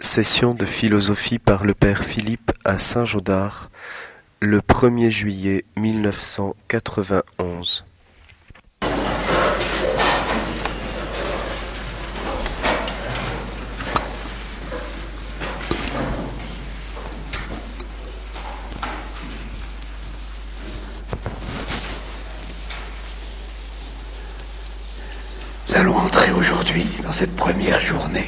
Session de philosophie par le père Philippe à Saint-Gaudard, le 1er juillet 1991. Nous allons entrer aujourd'hui dans cette première journée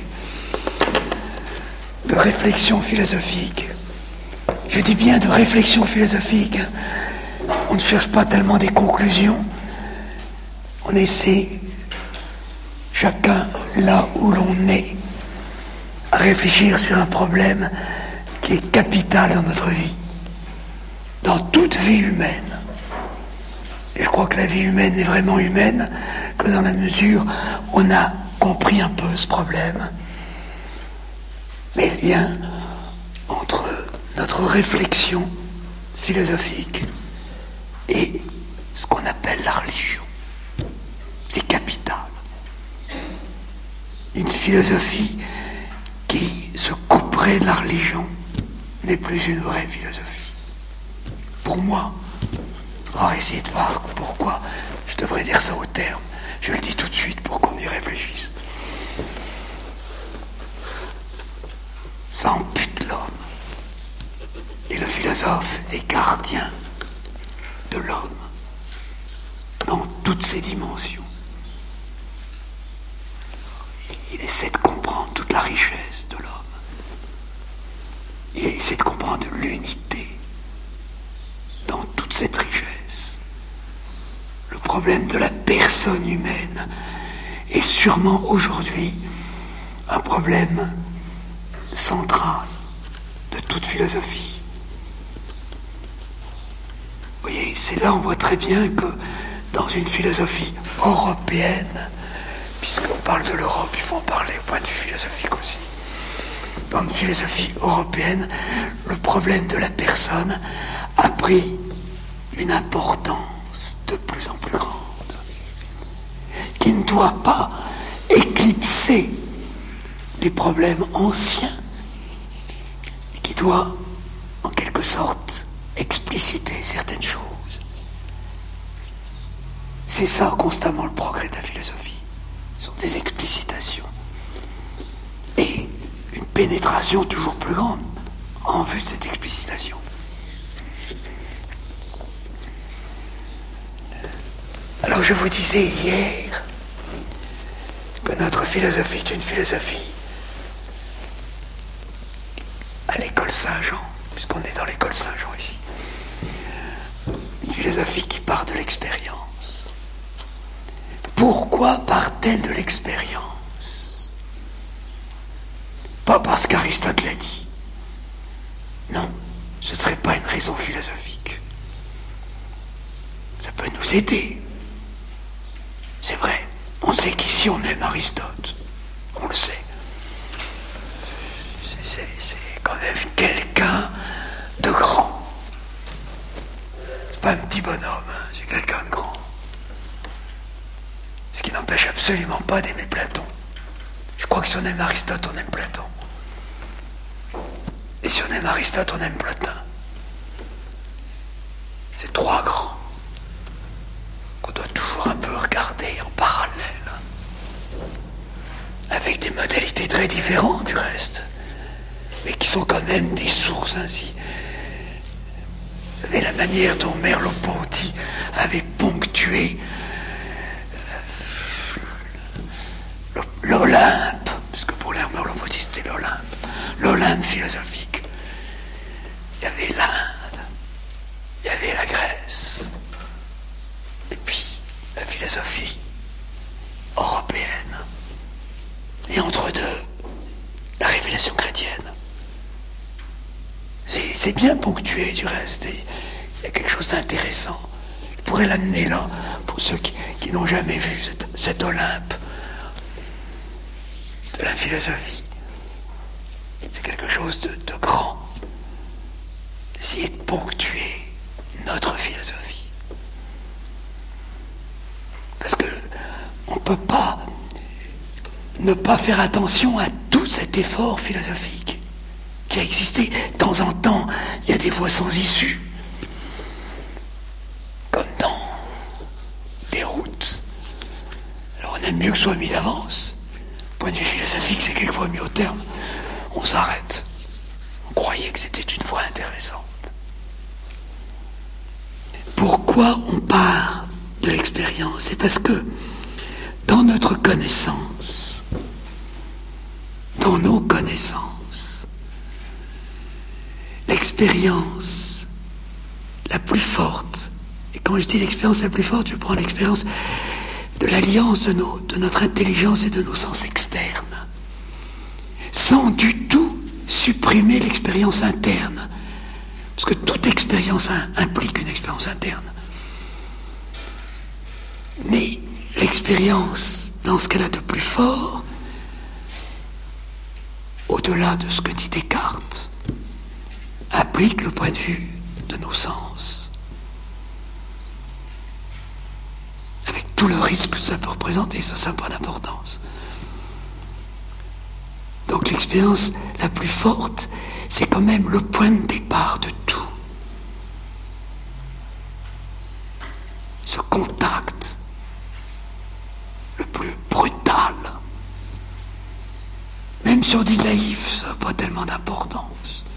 de réflexion philosophique. Je dis bien de réflexion philosophique. On ne cherche pas tellement des conclusions. On essaie, chacun là où l'on est, à réfléchir sur un problème qui est capital dans notre vie, dans toute vie humaine. Et je crois que la vie humaine est vraiment humaine que dans la mesure où on a compris un peu ce problème, les liens entre notre réflexion philosophique et ce qu'on appelle la religion. C'est capital. Une philosophie qui se couperait de la religion n'est plus une vraie philosophie. Pour moi, il faudra essayer de voir pourquoi je devrais dire ça au terme. Je le dis tout de suite pour qu'on y réfléchisse. Ça ampute l'homme. Et le philosophe est gardien de l'homme dans toutes ses dimensions. Il essaie de comprendre toute la richesse de l'homme. Il essaie de comprendre l'unité dans toute cette richesse. Le problème de la personne humaine est sûrement aujourd'hui un problème central de toute philosophie. Vous voyez, c'est là on voit très bien que dans une philosophie européenne, puisqu'on parle de l'Europe, il faut en parler au point de vue philosophique aussi. Dans une philosophie européenne, le problème de la personne a pris une importance de plus en plus grande, qui ne doit pas éclipser les problèmes anciens, et qui doit, en quelque sorte, expliciter certaines choses. C'est ça constamment le progrès de la philosophie. Ce sont des explicitations. Et une pénétration toujours plus grande en vue de cette explicitation. Alors je vous disais hier que notre philosophie est une philosophie à l'école Saint-Jean, puisqu'on est dans l'école Saint-Jean ici. Une philosophie qui part de l'expérience. Pourquoi part-elle de l'expérience? Pas parce qu'Aristote l'a dit. Non, ce ne serait pas une raison philosophique. Ça peut nous aider. C'est vrai, on sait qu'ici on aime Aristote. On le sait. C'est quand même quelqu'un de grand. C'est pas un petit bonhomme, hein, c'est quelqu'un de grand. Ce qui n'empêche absolument pas d'aimer Platon. Je crois que si on aime Aristote, on aime Platon. Et si on aime Aristote, on aime Plotin. C'est trois grands qu'on doit toujours un peu regarder en parallèle, avec des modalités très différentes du reste, mais qui sont quand même des sources ainsi. Vous savez, la manière dont Merleau-Ponty avait ponctué l'Olympe, parce que pour l'air Merleau-Ponty c'était l'Olympe philosophique. Il y avait l'Inde, il y avait la Grèce, et puis la philosophie européenne. Et entre deux, la révélation chrétienne. C'est bien ponctué du reste, et il y a quelque chose d'intéressant. Je pourrais l'amener là, pour ceux qui n'ont jamais vu cet Olympe de la philosophie. C'est quelque chose de grand. Essayer de ponctuer notre philosophie. Parce que on ne peut pas ne pas faire attention à tout cet effort philosophique. qui a existé. De temps en temps, il y a des voies sans issue. Comme dans des routes. Alors on aime mieux que ce soit mis d'avance. Point de vue philosophique, c'est quelquefois mis au terme. On s'arrête. On croyait que c'était une voie intéressante. Pourquoi on part de l'expérience? C'est parce que dans notre connaissance, dans nos connaissances, l'expérience la plus forte, et quand je dis l'expérience la plus forte, je prends l'expérience de l'alliance de notre intelligence et de nos sens externes, sans du tout supprimer l'expérience interne, parce que toute expérience implique une expérience interne. Mais l'expérience, dans ce qu'elle a de plus fort, au-delà de ce que dit Descartes, implique le point de vue de nos sens, avec tout le risque que ça peut représenter, ça n'a pas d'importance. Donc l'expérience la plus forte, c'est quand même le point de départ de tout. Ce contact le plus brutal. Même si on dit naïf, ça n'a pas tellement d'importance.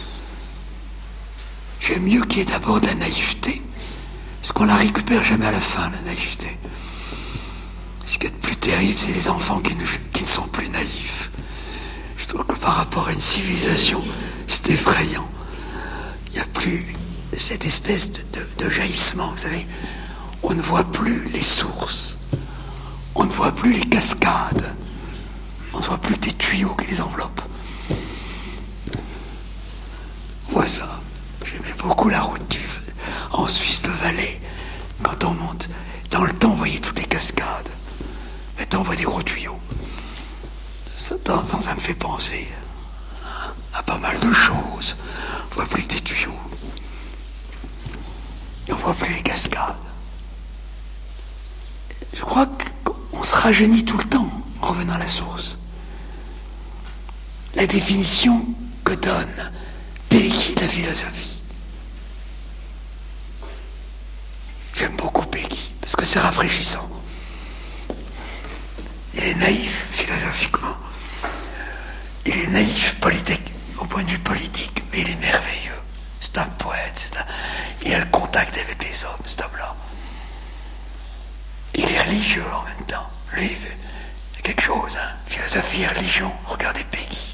J'aime mieux qu'il y ait d'abord de la naïveté, parce qu'on la récupère jamais à la fin, la naïveté. Ce qui est de plus terrible, c'est les enfants qui ne sont plus naïfs. Je trouve que par rapport à une civilisation, c'est effrayant. Il n'y a plus cette espèce de jaillissement, vous savez. On ne voit plus les sources. On ne voit plus les cascades. On ne voit plus que des tuyaux qui les enveloppent. On voit ça. J'aimais beaucoup la route en Suisse, le Valais. Quand on monte, dans le temps, on voyait toutes les cascades. Maintenant, on voit des gros tuyaux. Ça me fait penser à pas mal de choses. On ne voit plus que des tuyaux. Et on ne voit plus les cascades. Je crois qu'on se rajeunit tout le temps en revenant à la source. La définition que donne Péguy de la philosophie. J'aime beaucoup Péguy, parce que c'est rafraîchissant. Il est naïf philosophiquement. Il est naïf au point de vue politique, mais il est merveilleux. C'est un poète, il a le contact avec les hommes, cet homme-là. Il est religieux en même temps. Lui, c'est quelque chose, hein. Philosophie et religion. Regardez Péguy.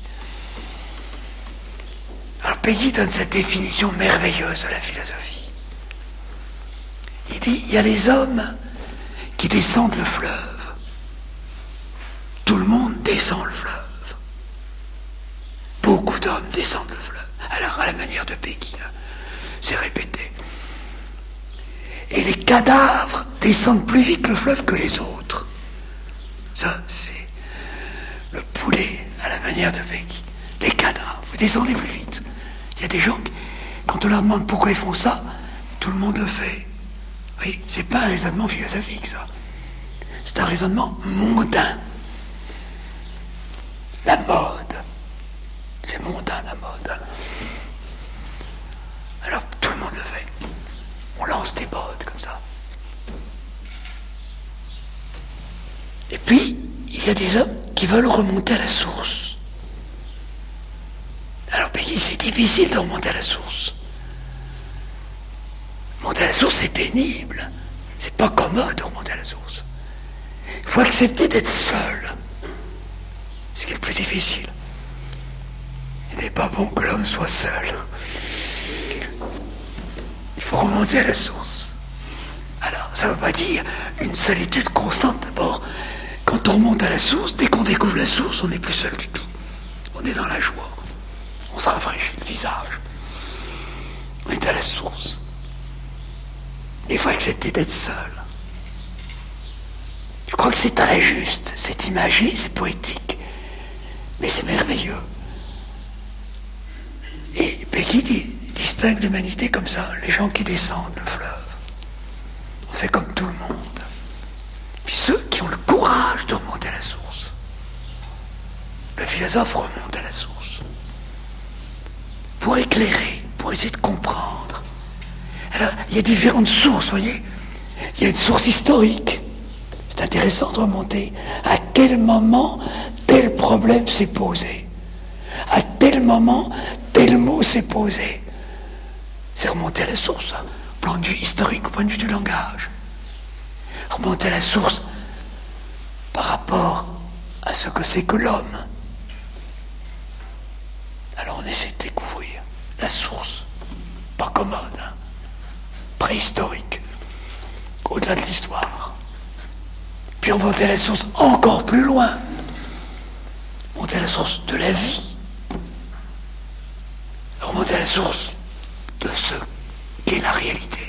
Alors Péguy donne cette définition merveilleuse de la philosophie. Il dit, il y a les hommes qui descendent le fleuve. Tout le monde descend le fleuve. Beaucoup d'hommes descendent le fleuve. Alors, à la manière de Péguy, hein. C'est répété. Et les cadavres descendent plus vite le fleuve que les autres. Ça, c'est le poulet à la manière de Péguy. Les cadavres, vous descendez plus vite. Il y a des gens, quand on leur demande pourquoi ils font ça, tout le monde le fait. Oui, c'est pas un raisonnement philosophique, ça. C'est un raisonnement mondain. La mode. C'est mondain, la mode. Alors, tout le monde le fait. On lance des modes comme ça. Et puis, il y a des hommes qui veulent remonter à la source. Alors, Péguy, c'est difficile de remonter à la source. Remonter à la source, c'est pénible. C'est pas commode de remonter à la source. Il faut accepter d'être seul. C'est ce qui est le plus difficile. Il n'est pas bon que l'homme soit seul. Il faut remonter à la source. Alors, ça ne veut pas dire une solitude constante. D'abord, quand on remonte à la source, dès qu'on découvre la source, on n'est plus seul du tout. On est dans la joie. On se rafraîchit le visage. On est à la source. Mais il faut accepter d'être seul. Je crois que c'est très juste. C'est imagé, c'est poétique. Mais c'est merveilleux. Et Péguy distingue l'humanité comme ça, les gens qui descendent le fleuve. On fait comme tout le monde. Puis ceux qui ont le courage de remonter à la source. Le philosophe remonte à la source. pour éclairer, pour essayer de comprendre. Alors, il y a différentes sources, vous voyez. Il y a une source historique. C'est intéressant de remonter à quel moment tel problème s'est posé. À tel moment, tel mot s'est posé. C'est remonter à la source, hein, au point de vue historique, au point de vue du langage. Remonter à la source par rapport à ce que c'est que l'homme. Alors on essaie de découvrir la source, pas commode, hein, préhistorique, au-delà de l'histoire. Puis on monte à la source encore plus loin, monter à la source de la vie, remonter à la source de ce qu'est la réalité.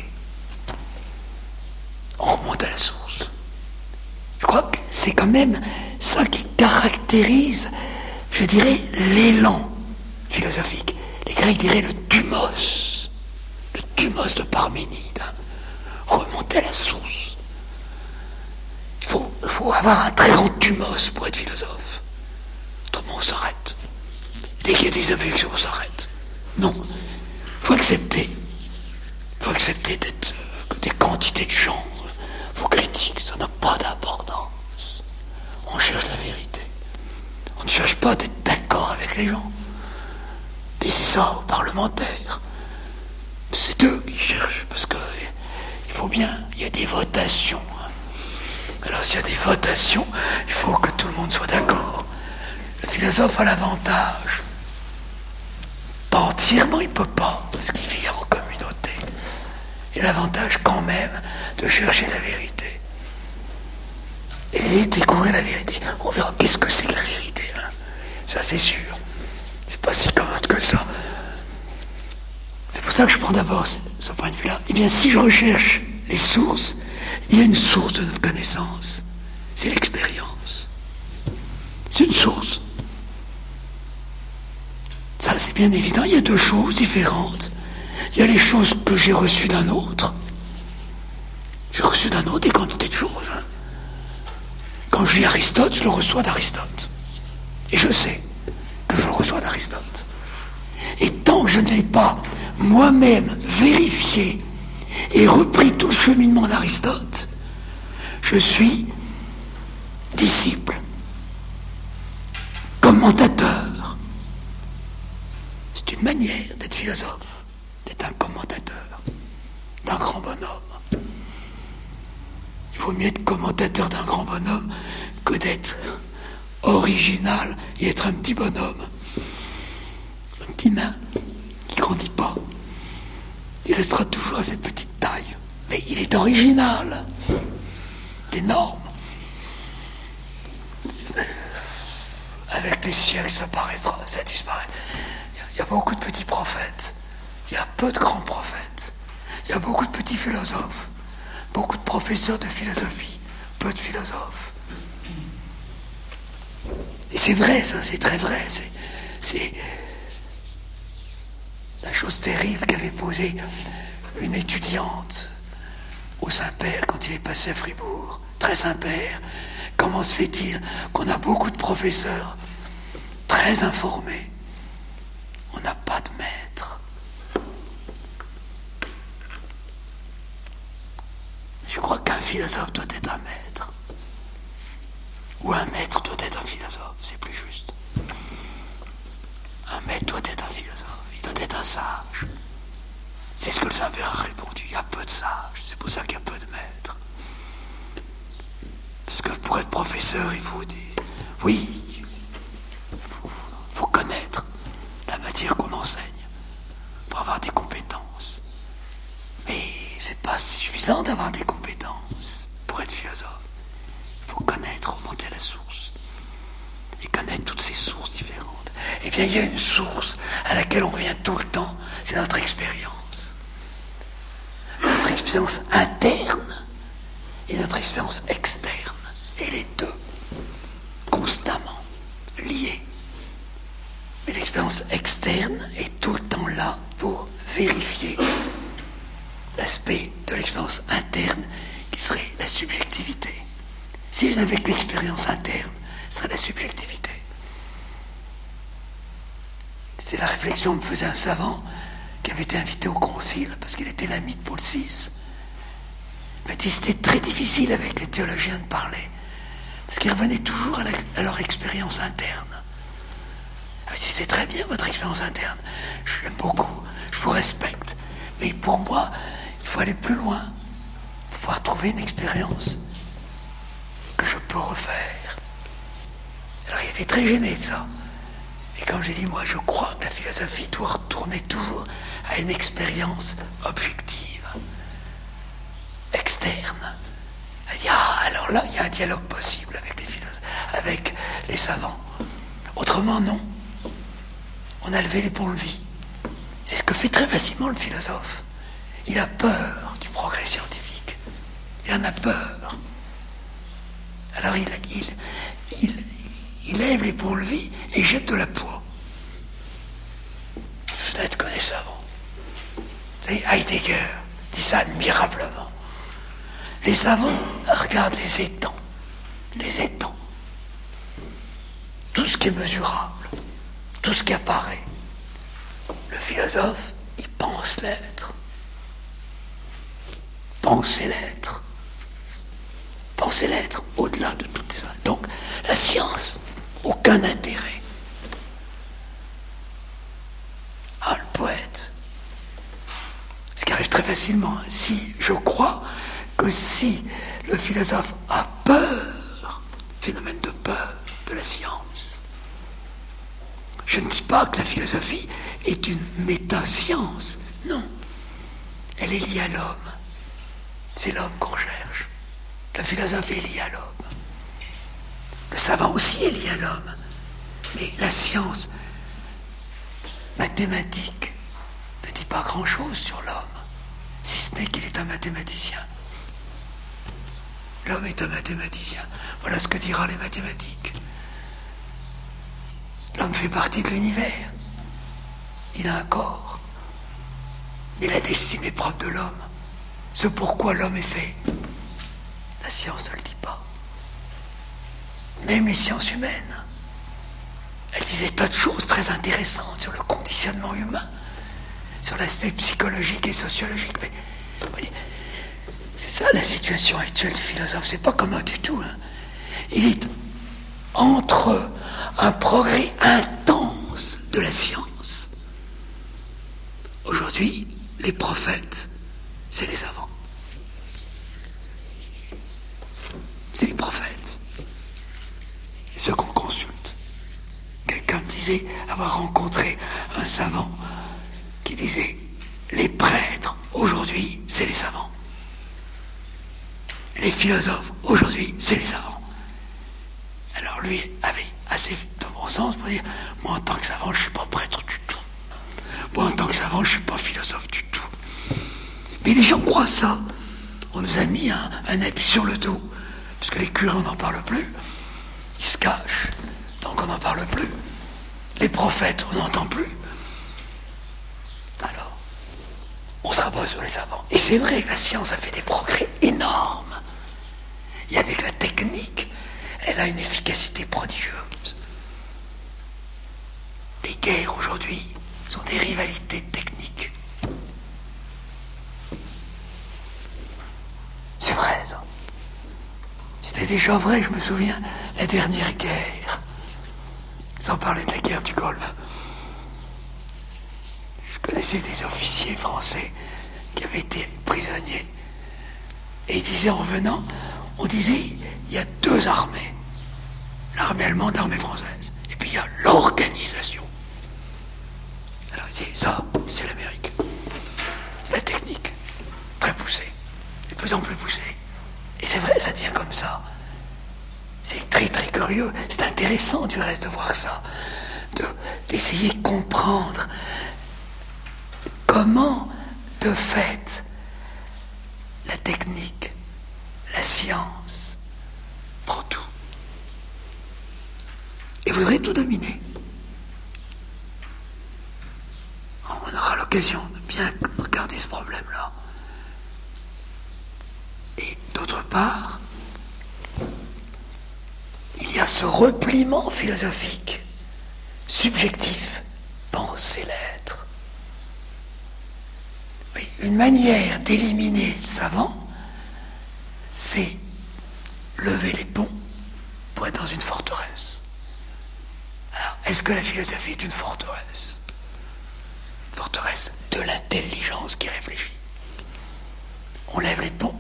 On remonte à la source. Je crois que c'est quand même ça qui caractérise, je dirais, l'élan philosophique. Les Grecs diraient le thumos de Parménide. Remonter à la source. Il faut avoir un très grand thumos pour être philosophe. Autrement on s'arrête. Dès qu'il y a des objections, on s'arrête. Non. Il faut accepter. Il faut accepter d'être des quantités de gens. Vos critiques, ça n'a pas d'importance. On cherche la vérité. On ne cherche pas d'être d'accord avec les gens. Laissez ça aux parlementaires. C'est eux qui cherchent, parce que il faut bien, il y a des votations. Alors s'il y a des votations, il faut que tout le monde soit d'accord. Le philosophe a l'avantage. Pas entièrement, il ne peut pas, parce qu'il vit en communauté. Il a l'avantage quand même de chercher la vérité. Et découvrir la vérité. On verra qu'est-ce que c'est que la vérité. Hein. Ça c'est sûr. C'est pas si commode que ça. C'est pour ça que je prends d'abord ce point de vue-là. Eh bien, si je recherche les sources, il y a une source de notre connaissance. C'est l'expérience. C'est une source. Ça, c'est bien évident. Il y a deux choses différentes. Il y a les choses que j'ai reçues d'un autre. J'ai reçu d'un autre des quantités de choses. Hein. Quand je lis Aristote, je le reçois d'Aristote. Et je sais que je le reçois d'Aristote. Et tant que je n'ai pas moi-même vérifié et repris tout le cheminement d'Aristote, je suis disciple, commentateur. C'est une manière d'être philosophe, d'être un commentateur d'un grand bonhomme. Il vaut mieux être commentateur d'un grand bonhomme que d'être original et être un petit bonhomme. Un petit nain qui ne grandit pas. Il restera toujours à cette petite taille. Mais il est original. Énorme. Avec les siècles, ça paraîtra, ça disparaît. Il y a beaucoup de petits prophètes. Il y a peu de grands prophètes. Il y a beaucoup de petits philosophes. Beaucoup de professeurs de philosophie. Peu de philosophes. Et c'est vrai, ça, c'est très vrai. C'est la chose terrible qu'avait posée une étudiante au Saint-Père quand il est passé à Fribourg. Très Saint-Père, comment se fait-il qu'on a beaucoup de professeurs très informés? On n'a pas de maître. Je crois qu'un philosophe doit être un maître. Ou un maître doit être un philosophe, c'est plus juste. Un maître doit être un philosophe, il doit être un sage. C'est ce que le Saint-Père a répondu, il y a peu de sages, c'est pour ça qu'il y a peu de maîtres. Parce que pour être professeur, il faut dire, oui, il faut connaître la matière qu'on enseigne, pour avoir des compétences. Mais c'est pas suffisant d'avoir des compétences pour être philosophe. Il faut connaître, remonter à la source. Et connaître toutes ces sources différentes. Eh bien, il y a une source à laquelle on revient tout le temps, c'est notre expérience. Notre expérience interne et notre expérience externe. Et les deux, constamment, liés. Mais l'expérience externe est tout le temps là pour vérifier l'aspect de l'expérience interne qui serait la subjectivité. Si je n'avais que l'expérience interne, ce serait la subjectivité. C'est la réflexion que me faisait un savant qui avait été invité au concile parce qu'il était l'ami de Paul VI. Il m'a dit c'était très difficile avec les théologiens de parler parce qu'ils revenaient toujours à leur expérience interne. Il m'a dit c'est très bien votre expérience interne, je l'aime beaucoup, je vous respecte, mais pour moi il faut aller plus loin, il faut pouvoir trouver une expérience que je peux refaire. Alors il était très gêné de ça. Et quand j'ai dit, moi je crois que la philosophie doit retourner toujours à une expérience objective, externe. Elle dit, ah, alors là, il y a un dialogue possible avec les philosophes, avec les savants. Autrement, non. On a levé les ponts-levis. C'est ce que fait très facilement le philosophe. Il a peur du progrès scientifique. Il en a peur. Alors il lève les ponts-levis et jette de la poix. Vous n'êtes que des savants. Vous savez, Heidegger dit ça admirablement. Les savants regardent les étangs. Les étangs. Tout ce qui est mesurable. Tout ce qui apparaît. Le philosophe, il pense l'être. Penser l'être. Penser l'être au-delà de toutes les autres. Donc, la science, aucun intérêt. Ah, le poète. Ce qui arrive très facilement. Si je crois que si le philosophe a peur, phénomène de peur de la science, je ne dis pas que la philosophie est une méta-science. Non. Elle est liée à l'homme. C'est l'homme qu'on cherche. Le philosophe est lié à l'homme. Le savant aussi est lié à l'homme. Mais la science mathématique ne dit pas grand-chose sur l'homme, si ce n'est qu'il est un mathématicien. L'homme est un mathématicien. Voilà ce que diront les mathématiques. L'homme fait partie de l'univers. Il a un corps. Mais la destinée propre de l'homme, ce pourquoi l'homme est fait, la science ne le dit pas. Même les sciences humaines. Elle disait tas de choses très intéressantes sur le conditionnement humain, sur l'aspect psychologique et sociologique. Mais vous voyez, c'est ça la situation actuelle du philosophe. C'est pas commun du tout. Hein. Il est entre un progrès intense de la science. Aujourd'hui, les prophètes, c'est les savants. C'est les prophètes. Ceux qu'on consulte. Quelqu'un me disait avoir rencontré un savant qui disait les prêtres, aujourd'hui, c'est les savants. Les philosophes, aujourd'hui, c'est les savants. Alors lui avait assez de bon sens pour dire moi en tant que savant, je ne suis pas prêtre du tout. Moi en tant que savant, je ne suis pas philosophe du tout. Mais les gens croient ça. On nous a mis un habit sur le dos. Parce que les curés, on n'en parle plus. Ils se cachent. Donc on n'en parle plus. Les prophètes, on n'entend plus. Alors, on se rabat sur les savants. Et c'est vrai que la science a fait des progrès énormes. Et avec la technique, elle a une efficacité prodigieuse. Les guerres aujourd'hui sont des rivalités techniques. C'est vrai, ça. C'était déjà vrai, je me souviens, la dernière guerre. Sans parler de la guerre du Golfe. Je connaissais des officiers français qui avaient été prisonniers. Et ils disaient en revenant, on disait, il y a deux armées. L'armée allemande, l'armée française. Et puis il y a l'organisation. Alors c'est ça, c'est l'Amérique. La technique, très poussée, de plus en plus poussée. Et c'est vrai, ça devient comme ça. C'est très très curieux. C'est intéressant du reste de voir ça. D'essayer de comprendre comment, de fait, la technique, la science, prend tout. Et voudrait tout dominer. On aura l'occasion de bien regarder ce problème-là. Et d'autre part, il y a ce repliement philosophique, subjectif, penser l'être. Oui, une manière d'éliminer le savant, c'est lever les ponts pour être dans une forteresse. Alors, est-ce que la philosophie est une forteresse? Une forteresse de l'intelligence qui réfléchit. On lève les ponts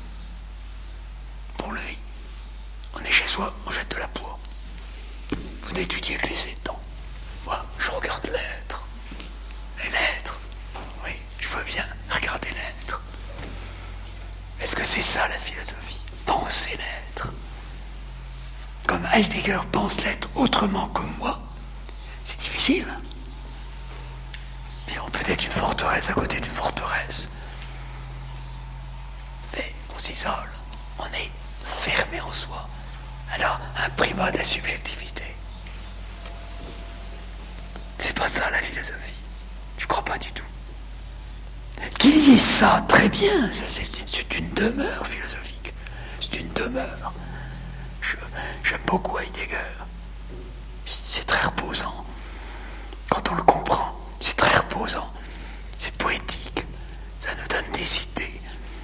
pour lever. On est chez soi, on jette de la poix. Vous n'étudiez que les étangs. Moi, je regarde l'être. Et l'être, oui, je veux bien regarder l'être. Est-ce que c'est ça la philosophie? Penser l'être. Comme Heidegger pense l'être autrement que moi, c'est difficile. Mais on peut être une forteresse à côté d'une forteresse. Mais on s'isole, on est fermé en soi. Alors, un primat de la subjectivité. C'est pas ça la philosophie. Je crois pas du tout. Qu'il y ait ça, très bien, c'est une demeure philosophique. C'est une demeure. J'aime beaucoup Heidegger. C'est très reposant. Quand on le comprend, c'est très reposant. C'est poétique. Ça nous donne des idées.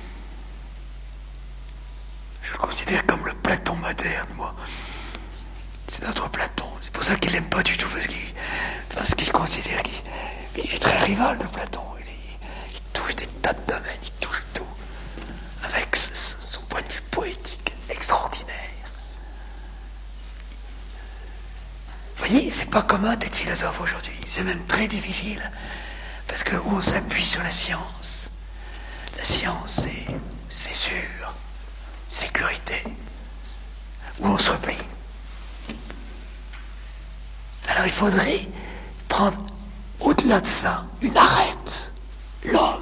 Je le considère comme le Platon moderne, moi. C'est notre Platon. C'est pour ça qu'il l'aime pas du tout, parce qu'il considère qu'il est très rival de Platon. Il touche des tas de domaines, il touche tout. Avec son point de vue poétique extraordinaire. Vous voyez, c'est pas commun d'être philosophe aujourd'hui. C'est même très difficile. Parce que où on s'appuie sur la science. La science, c'est sûr. Sécurité. Où on se replie. Alors il faudrait prendre au-delà de ça une arête. L'homme.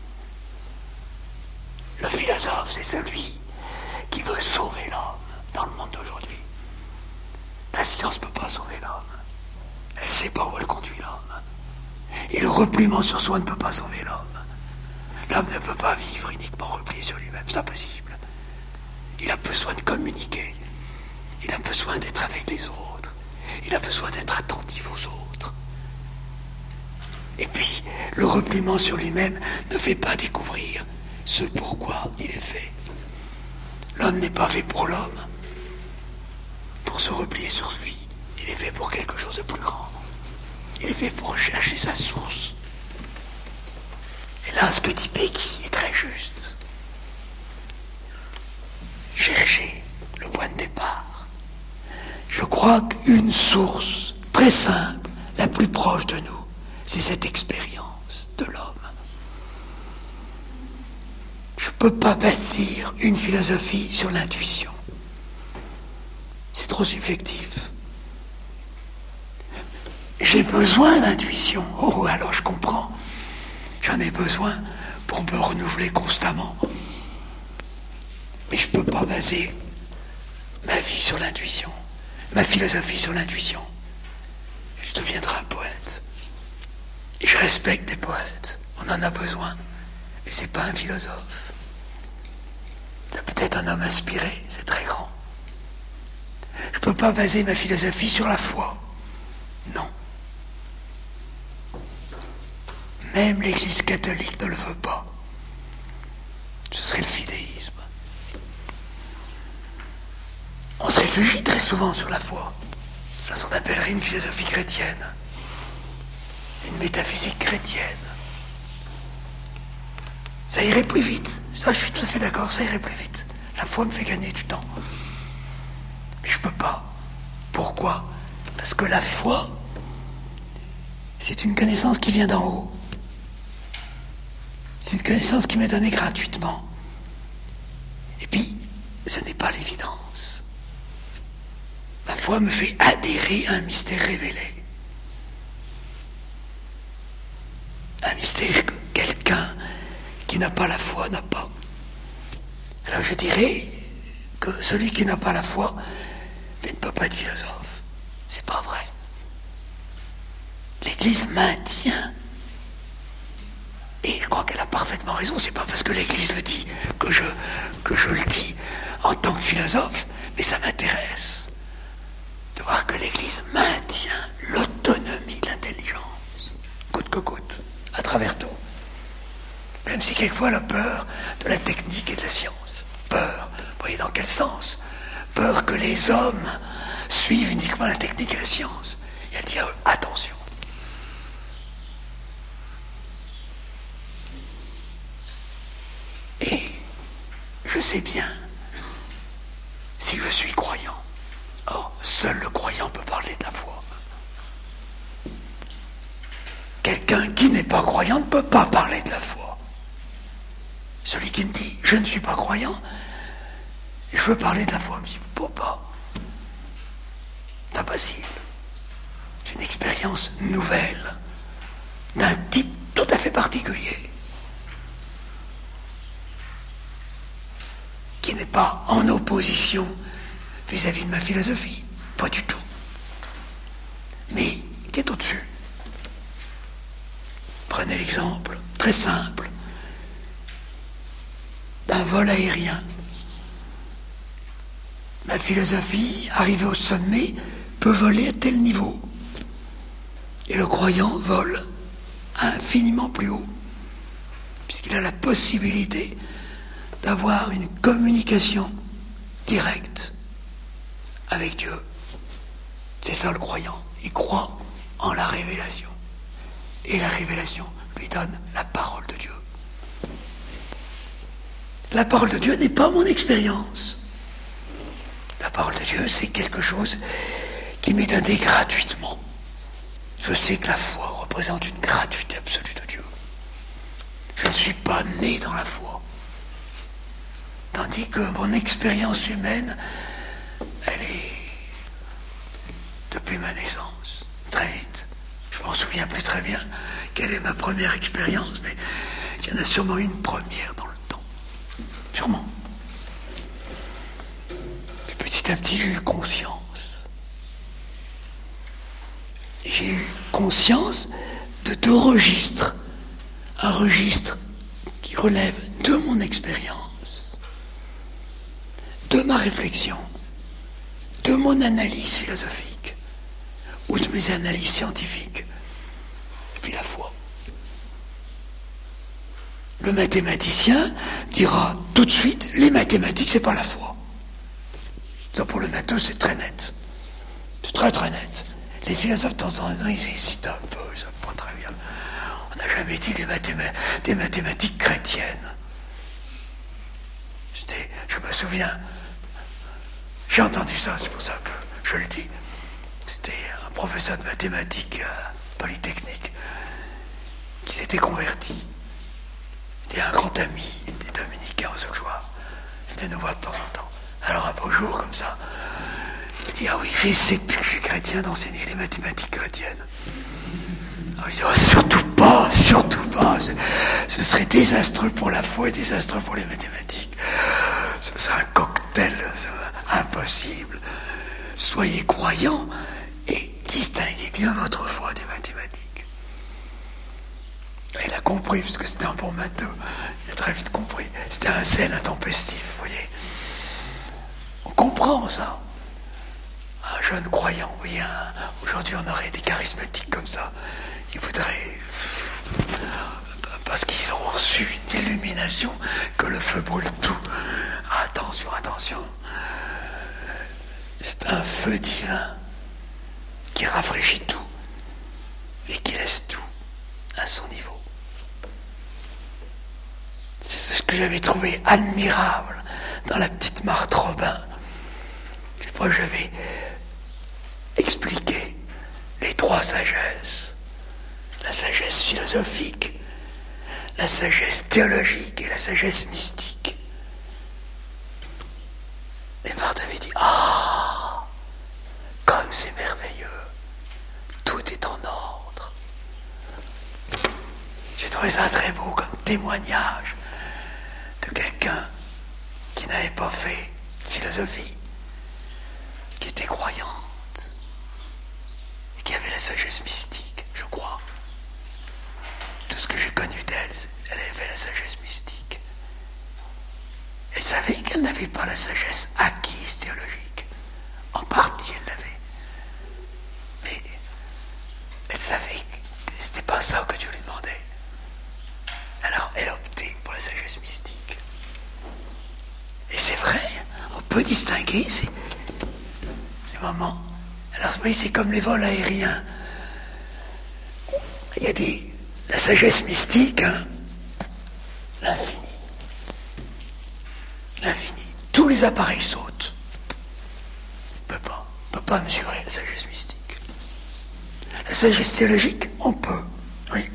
Le philosophe, c'est celui qui veut sauver l'homme dans le monde d'aujourd'hui. La science ne peut pas sauver l'homme. Elle ne sait pas où elle conduit l'homme. Et le repliement sur soi ne peut pas sauver l'homme. L'homme ne peut pas vivre uniquement replié sur lui-même. C'est impossible. Il a besoin de communiquer. Il a besoin d'être avec les autres. Il a besoin d'être attentif aux autres. Et puis, le repliement sur lui-même ne fait pas découvrir ce pourquoi il est fait. L'homme n'est pas fait pour l'homme, pour se replier sur lui. Il est fait pour quelque chose de plus grand. Il est fait pour rechercher sa source. Et là, ce que dit Péguy est très juste. Chercher le point de départ. Je crois qu'une source très simple, la plus proche de nous, c'est cette expérience de l'homme. Je ne peux pas bâtir une philosophie sur l'intuition. C'est trop subjectif. J'ai besoin d'intuition. Oh, alors je comprends. J'en ai besoin pour me renouveler constamment. Mais je ne peux pas baser ma vie sur l'intuition, ma philosophie sur l'intuition. Je deviendrai un poète. Et je respecte les poètes. On en a besoin. Mais c'est pas un philosophe. Ça peut être un homme inspiré, c'est très grand. Je ne peux pas baser ma philosophie sur la foi. Non. Même l'Église catholique ne le veut pas. Ce serait le fidéisme. On se réfugie très souvent sur la foi. Ça, on appellerait une philosophie chrétienne. Une métaphysique chrétienne. Ça irait plus vite. Ça, je suis tout à fait d'accord, ça irait plus vite. La foi me fait gagner du temps. Mais je ne peux pas. Pourquoi? Parce que la foi, c'est une connaissance qui vient d'en haut. C'est une connaissance qui m'est donnée gratuitement. Et puis, ce n'est pas l'évidence. Ma foi me fait adhérer à un mystère révélé. Un mystère que quelqu'un qui n'a pas la foi n'a pas. Alors je dirais que celui qui n'a pas la foi ne peut pas être philosophe. C'est pas vrai. L'Église maintient, et je crois qu'elle a parfaitement raison, c'est pas parce que l'Église le dit que je le dis en tant que philosophe, mais ça m'intéresse de voir que l'Église maintient l'autonomie de l'intelligence. quelquefois la peur de la technique et de la science. Peur, vous voyez dans quel sens? Peur que les hommes suivent uniquement la technique et la science. Et elle dit à eux, attention. Et je sais bien si je suis croyant. Or, seul le croyant peut parler de la foi. Quelqu'un qui n'est pas croyant ne peut pas parler de la foi. Celui qui me dit, je ne suis pas croyant, je veux parler de la foi, mais il ne peut pas. C'est impossible. C'est une expérience nouvelle, d'un type tout à fait particulier, qui n'est pas en opposition vis-à-vis de ma philosophie, pas du tout, mais qui est au-dessus. Prenez l'exemple très simple d'un vol aérien. Ma philosophie, arrivée au sommet, peut voler à tel niveau. Et le croyant vole infiniment plus haut, puisqu'il a la possibilité d'avoir une communication directe avec Dieu. C'est ça le croyant. Il croit en la révélation. Et la révélation lui donne la parole de Dieu. La parole de Dieu n'est pas mon expérience. La parole de Dieu, c'est quelque chose qui m'est donné gratuitement. Je sais que la foi représente une gratuité absolue de Dieu. Je ne suis pas né dans la foi. Tandis que mon expérience humaine, elle est depuis ma naissance, très vite. Je m'en souviens plus très bien quelle est ma première expérience, mais il y en a sûrement une première dans le temps. Sûrement. Puis petit à petit, j'ai eu conscience. Et j'ai eu conscience de deux registres. Un registre qui relève de mon expérience, de ma réflexion, de mon analyse philosophique, ou de mes analyses scientifiques, et puis la foi. Le mathématicien dira tout de suite, les mathématiques, c'est pas la foi. Ça, pour le matheux, c'est très net. C'est très très net. Les philosophes, de temps en temps, ils hésitent un peu, ils savent pas très bien. On n'a jamais dit des mathématiques chrétiennes. Je me souviens, j'ai entendu ça, c'est pour ça que je le dis. C'était un professeur de mathématiques Polytechnique qui s'était converti. C'était un grand ami des dominicains aux Auxois. Il venait nous voir de temps en temps. Alors un beau jour comme ça, il dit, ah oui, j'essaie depuis que je suis chrétien d'enseigner les mathématiques chrétiennes. Alors il dit, oh, surtout pas, ce serait désastreux pour la foi et désastreux pour les mathématiques. Ce serait un cocktail impossible. Soyez croyants et distinguez bien votre foi des mathématiques. Et il a compris, parce que c'était un bon matheux, il a très vite compris. C'était un zèle intempestif, vous voyez. On comprend ça. Un jeune croyant, vous voyez, aujourd'hui on aurait des charismatiques comme ça. Ils voudraient, parce qu'ils ont reçu une illumination, que le feu brûle tout. Attention, attention. C'est un feu divin qui rafraîchit tout et qui laisse tout à son niveau. C'est ce que j'avais trouvé admirable dans la petite Marthe Robin. Moi, j'avais expliqué les trois sagesses. La sagesse philosophique, la sagesse théologique et la sagesse mystique. Et Marthe avait dit, ah, comme c'est merveilleux, tout est en ordre. J'ai trouvé ça très beau comme témoignage de quelqu'un qui n'avait pas fait de philosophie, qui était croyante et qui avait la sagesse mystique, je crois. Tout ce que j'ai connu d'elle, elle avait fait la sagesse mystique. Elle savait qu'elle n'avait pas la sagesse acquise théologique. En partie, elle l'avait. Mais elle savait que c'était pas ça que Dieu lui demandait. Alors, elle optait pour la c'est comme les vols aériens. Il y a la sagesse mystique, hein, l'infini. L'infini. Tous les appareils sautent. On ne peut pas mesurer la sagesse mystique. La sagesse théologique, on peut. Oui.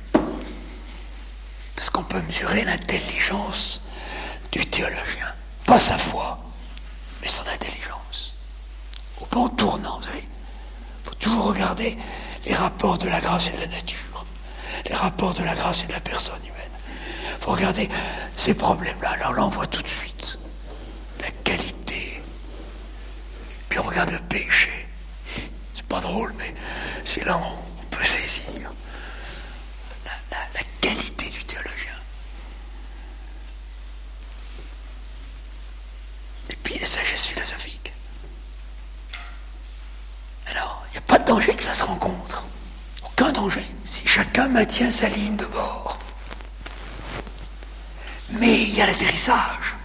Parce qu'on peut mesurer l'intelligence du théologien. Pas sa foi, mais son intelligence. Au bon tournant, vous savez. Il faut toujours regarder les rapports de la grâce et de la nature. Les rapports de la grâce et de la personne humaine. Il faut regarder ces problèmes-là. Alors là, on voit tout de suite la qualité. Puis on regarde le péché. C'est pas drôle, mais c'est là où on peut saisir la qualité du théologien. Et puis la sagesse philosophique. Alors, il n'y a pas de danger que ça se rencontre. Aucun danger, si chacun maintient sa ligne de bord. Mais il y a l'atterrissage.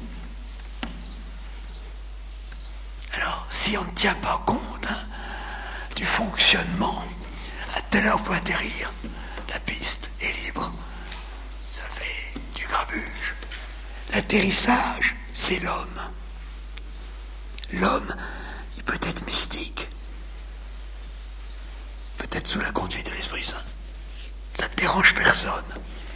Alors, si on ne tient pas compte du fonctionnement, à telle heure pour atterrir, la piste est libre. Ça fait du grabuge. L'atterrissage, c'est l'homme. L'homme, il peut être mystique. Peut-être sous la conduite de l'Esprit Saint. Ça ne dérange personne.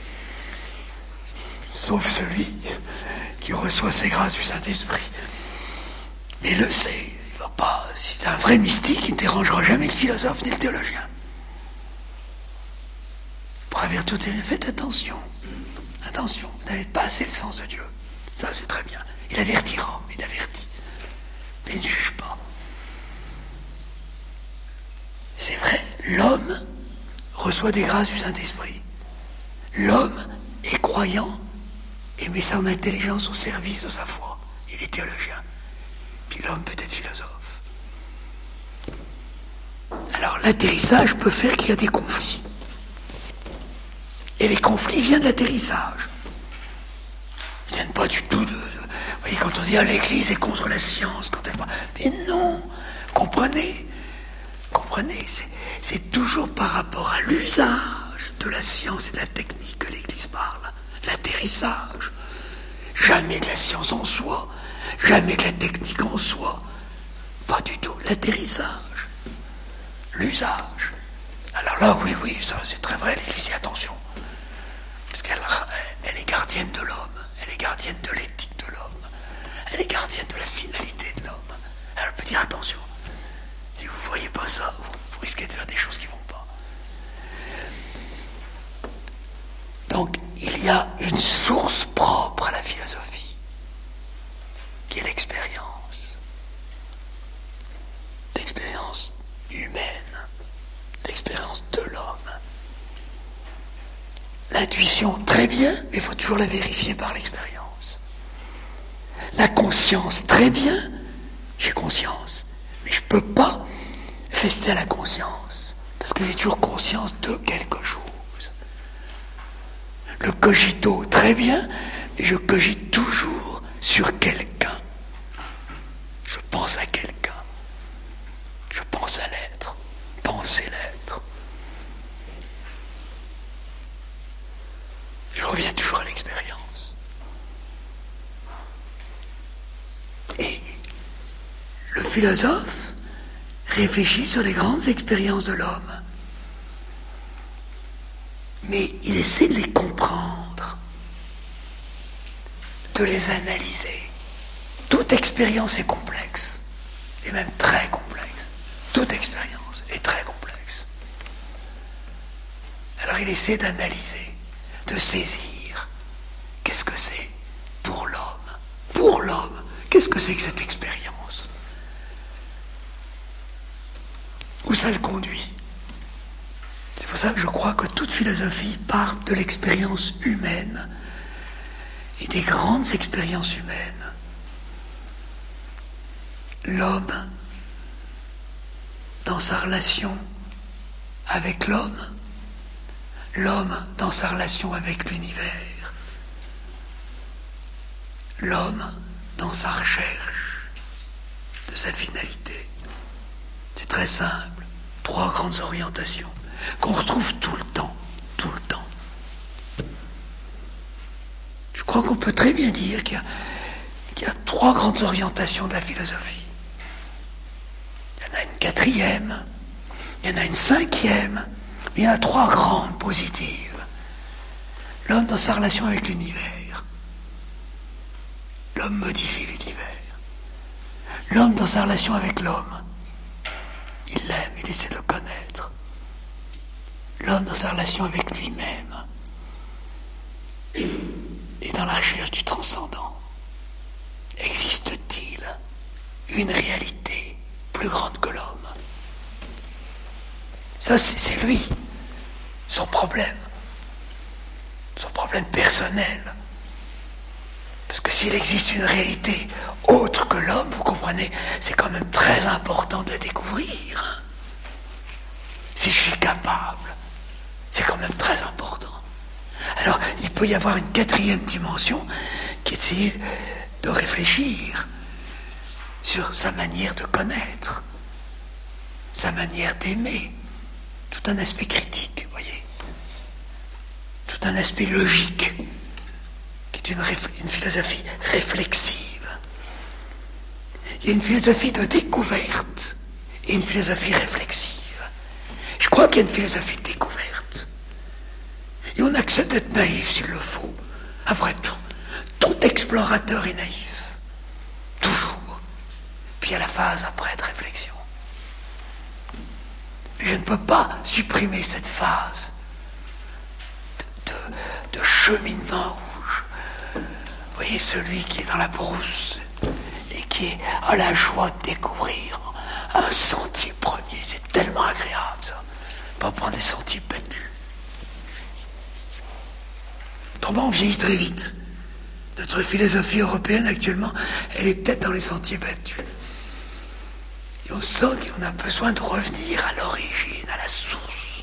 Sauf celui qui reçoit ses grâces du Saint-Esprit. Mais il le sait. Il va pas. Si c'est un vrai mystique, il ne dérangera jamais le philosophe ni le théologien. Pour avertir tout, faites attention. Attention, vous n'avez pas assez le sens de Dieu. Ça, c'est très bien. Il avertira, il avertit. Mais il ne juge pas. C'est vrai, l'homme reçoit des grâces du Saint-Esprit. L'homme est croyant et met son intelligence au service de sa foi. Il est théologien. Puis l'homme peut être philosophe. Alors l'atterrissage peut faire qu'il y a des conflits. Et les conflits viennent de l'atterrissage. Ils ne viennent pas du tout de... Vous voyez, quand on dit l'Église est contre la science, quand elle... Mais non, comprenez, c'est toujours par rapport à l'usage de la science et de la technique que l'Église parle. L'atterrissage. Jamais de la science en soi, jamais de la technique en soi. Pas du tout. L'atterrissage. L'usage. Alors là, oui, ça c'est très vrai, l'Église, attention. Parce qu'elle est gardienne de l'homme, elle est gardienne de l'éthique de l'homme, elle est gardienne de la finalité de l'homme. Elle peut dire attention. Si vous ne voyez pas ça, vous risquez de faire des choses qui ne vont pas. Donc, il y a une source propre à la philosophie, qui est l'expérience. L'expérience humaine, l'expérience de l'homme. L'intuition, très bien, mais il faut toujours la vérifier par l'expérience. La conscience, très bien, j'ai conscience, mais je ne peux pas rester à la conscience, parce que j'ai toujours conscience de quelque chose. Le cogito, très bien, mais je cogite toujours sur quelqu'un. Je pense à quelqu'un. Je pense à l'être. Penser l'être. Je reviens toujours à l'expérience. Et le philosophe réfléchit sur les grandes expériences de l'homme. Mais il essaie de les comprendre, de les analyser. Toute expérience est complexe, et même très complexe. Toute expérience est très complexe. Alors il essaie d'analyser, de saisir. Qu'est-ce que c'est pour l'homme? Pour l'homme, qu'est-ce que c'est que cette expérience? Où ça le conduit? C'est pour ça que je crois que toute philosophie part de l'expérience humaine et des grandes expériences humaines. L'homme, dans sa relation avec l'homme dans sa relation avec l'univers, l'homme dans sa recherche de sa finalité, C'est très simple. 3 grandes orientations qu'on retrouve tout le temps. Je crois qu'on peut très bien dire qu'il y a 3 grandes orientations de la philosophie. Il y en a une 4e, il y en a une 5e, mais il y en a 3 grandes positives. L'homme dans sa relation avec l'univers. L'homme modifie l'univers. L'homme dans sa relation avec l'homme. Il l'aime, il essaie de le connaître. L'homme dans sa relation avec lui-même. Et dans la recherche du transcendant. Existe-t-il une réalité plus grande que l'homme? Ça, c'est lui, son problème personnel. Parce que s'il existe une réalité autre que l'homme, vous comprenez, c'est quand même très important de la découvrir. Si je suis capable, c'est quand même très important. Alors, il peut y avoir une 4e dimension qui essaie de réfléchir sur sa manière de connaître, sa manière d'aimer, tout un aspect critique, vous voyez, tout un aspect logique, qui est une philosophie réflexive. Il y a une philosophie de découverte et une philosophie réflexive. Je crois qu'il y a une philosophie de découverte. Et on accepte d'être naïf s'il le faut. Après tout explorateur est naïf. Toujours. Puis il y a la phase après de réflexion. Mais je ne peux pas supprimer cette phase de cheminement rouge. Vous voyez, celui qui est dans la brousse et qui a la joie de découvrir un sentier premier. C'est tellement agréable, ça. Pas prendre des sentiers battus. Autrement, on vieillit très vite. Notre philosophie européenne, actuellement, elle est peut-être dans les sentiers battus. Et on sent qu'on a besoin de revenir à l'origine, à la source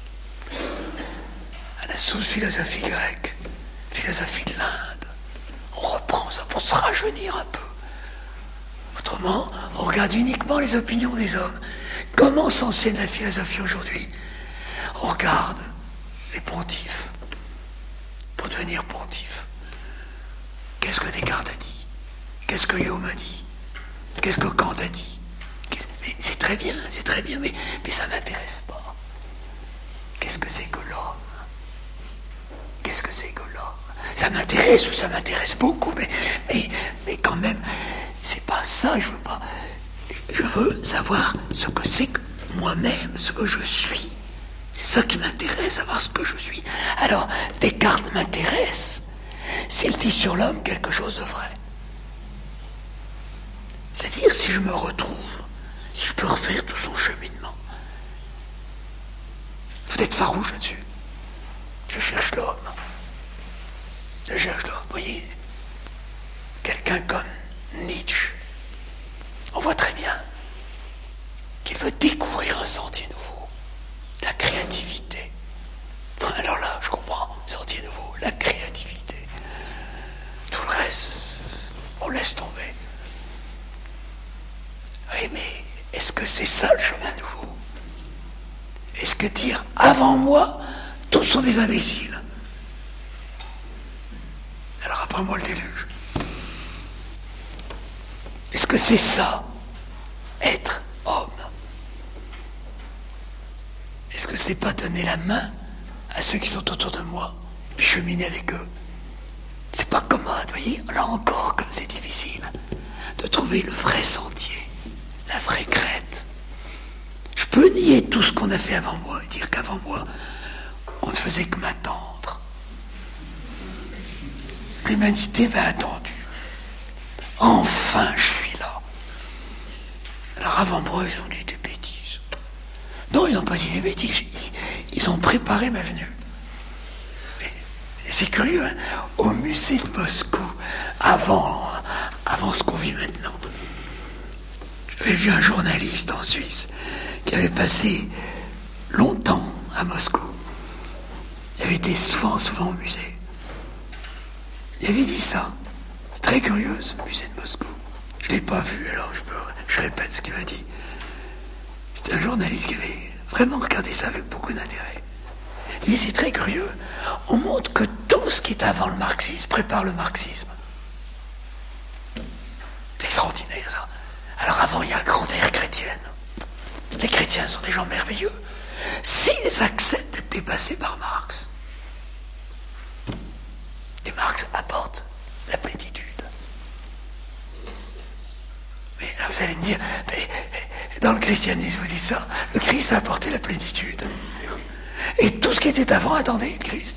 philosophie grecque, philosophie de l'Inde. On reprend ça pour se rajeunir un peu. Autrement, on regarde uniquement les opinions des hommes. Comment s'enseigne la philosophie aujourd'hui? On regarde les pontifes. Pour devenir pontife. Qu'est-ce que Descartes a dit? Qu'est-ce que Hume a dit? Qu'est-ce que Kant a dit? C'est très bien, mais ça ne m'intéresse pas. Qu'est-ce que c'est que l'homme? Qu'est-ce que c'est que l'homme? Ça m'intéresse, ou ça m'intéresse beaucoup, mais quand même, c'est pas ça, je veux savoir ce que c'est que moi-même, ce que je suis. C'est ça qui m'intéresse, savoir ce que je suis. Alors, Descartes m'intéresse s'il dit sur l'homme quelque chose de vrai. C'est-à-dire si je me retrouve, si je peux refaire tout son cheminement. Vous êtes farouche là-dessus. Je cherche l'homme. Vous voyez, quelqu'un comme Nietzsche, on voit très bien qu'il veut découvrir un sentier nouveau. La créativité. Alors là, je comprends, sentier nouveau, la créativité. Tout le reste, on laisse tomber. Oui, mais est-ce que c'est ça le chemin nouveau? Est-ce que dire avant moi, tous sont des imbéciles? Alors après moi le déluge. Est-ce que c'est ça, être homme? Est-ce que c'est pas donner la main à ceux qui sont autour de moi, puis cheminer avec eux? C'est pas commode, vous voyez, là encore, comme c'est difficile de trouver le vrai sentier, la vraie crête. Je peux nier tout ce qu'on a fait avant moi et dire qu'avant moi, on ne faisait que m'attendre. L'humanité m'a attendu. Enfin, je suis là. Alors avant moi, ils ont dit des bêtises. Non, ils n'ont pas dit des bêtises. Ils ont préparé ma venue. Mais c'est curieux, hein, au musée de Moscou, avant ce qu'on vit maintenant, j'avais vu un journaliste en Suisse qui avait passé longtemps à Moscou. Il avait été souvent au musée. Il avait dit ça. C'est très curieux, ce musée de Moscou. Je ne l'ai pas vu, alors je répète ce qu'il m'a dit. C'est un journaliste qui avait vraiment regardé ça avec beaucoup d'intérêt. Il dit, c'est très curieux, on montre que tout ce qui est avant le marxisme prépare le marxisme. C'est extraordinaire ça. Alors avant, il y a la grande ère chrétienne. Les chrétiens sont des gens merveilleux. S'ils acceptent d'être dépassés par Marx, et Marx apporte la plénitude. Mais là, vous allez me dire, mais dans le christianisme, vous dites ça, le Christ a apporté la plénitude. Et tout ce qui était avant attendait le Christ.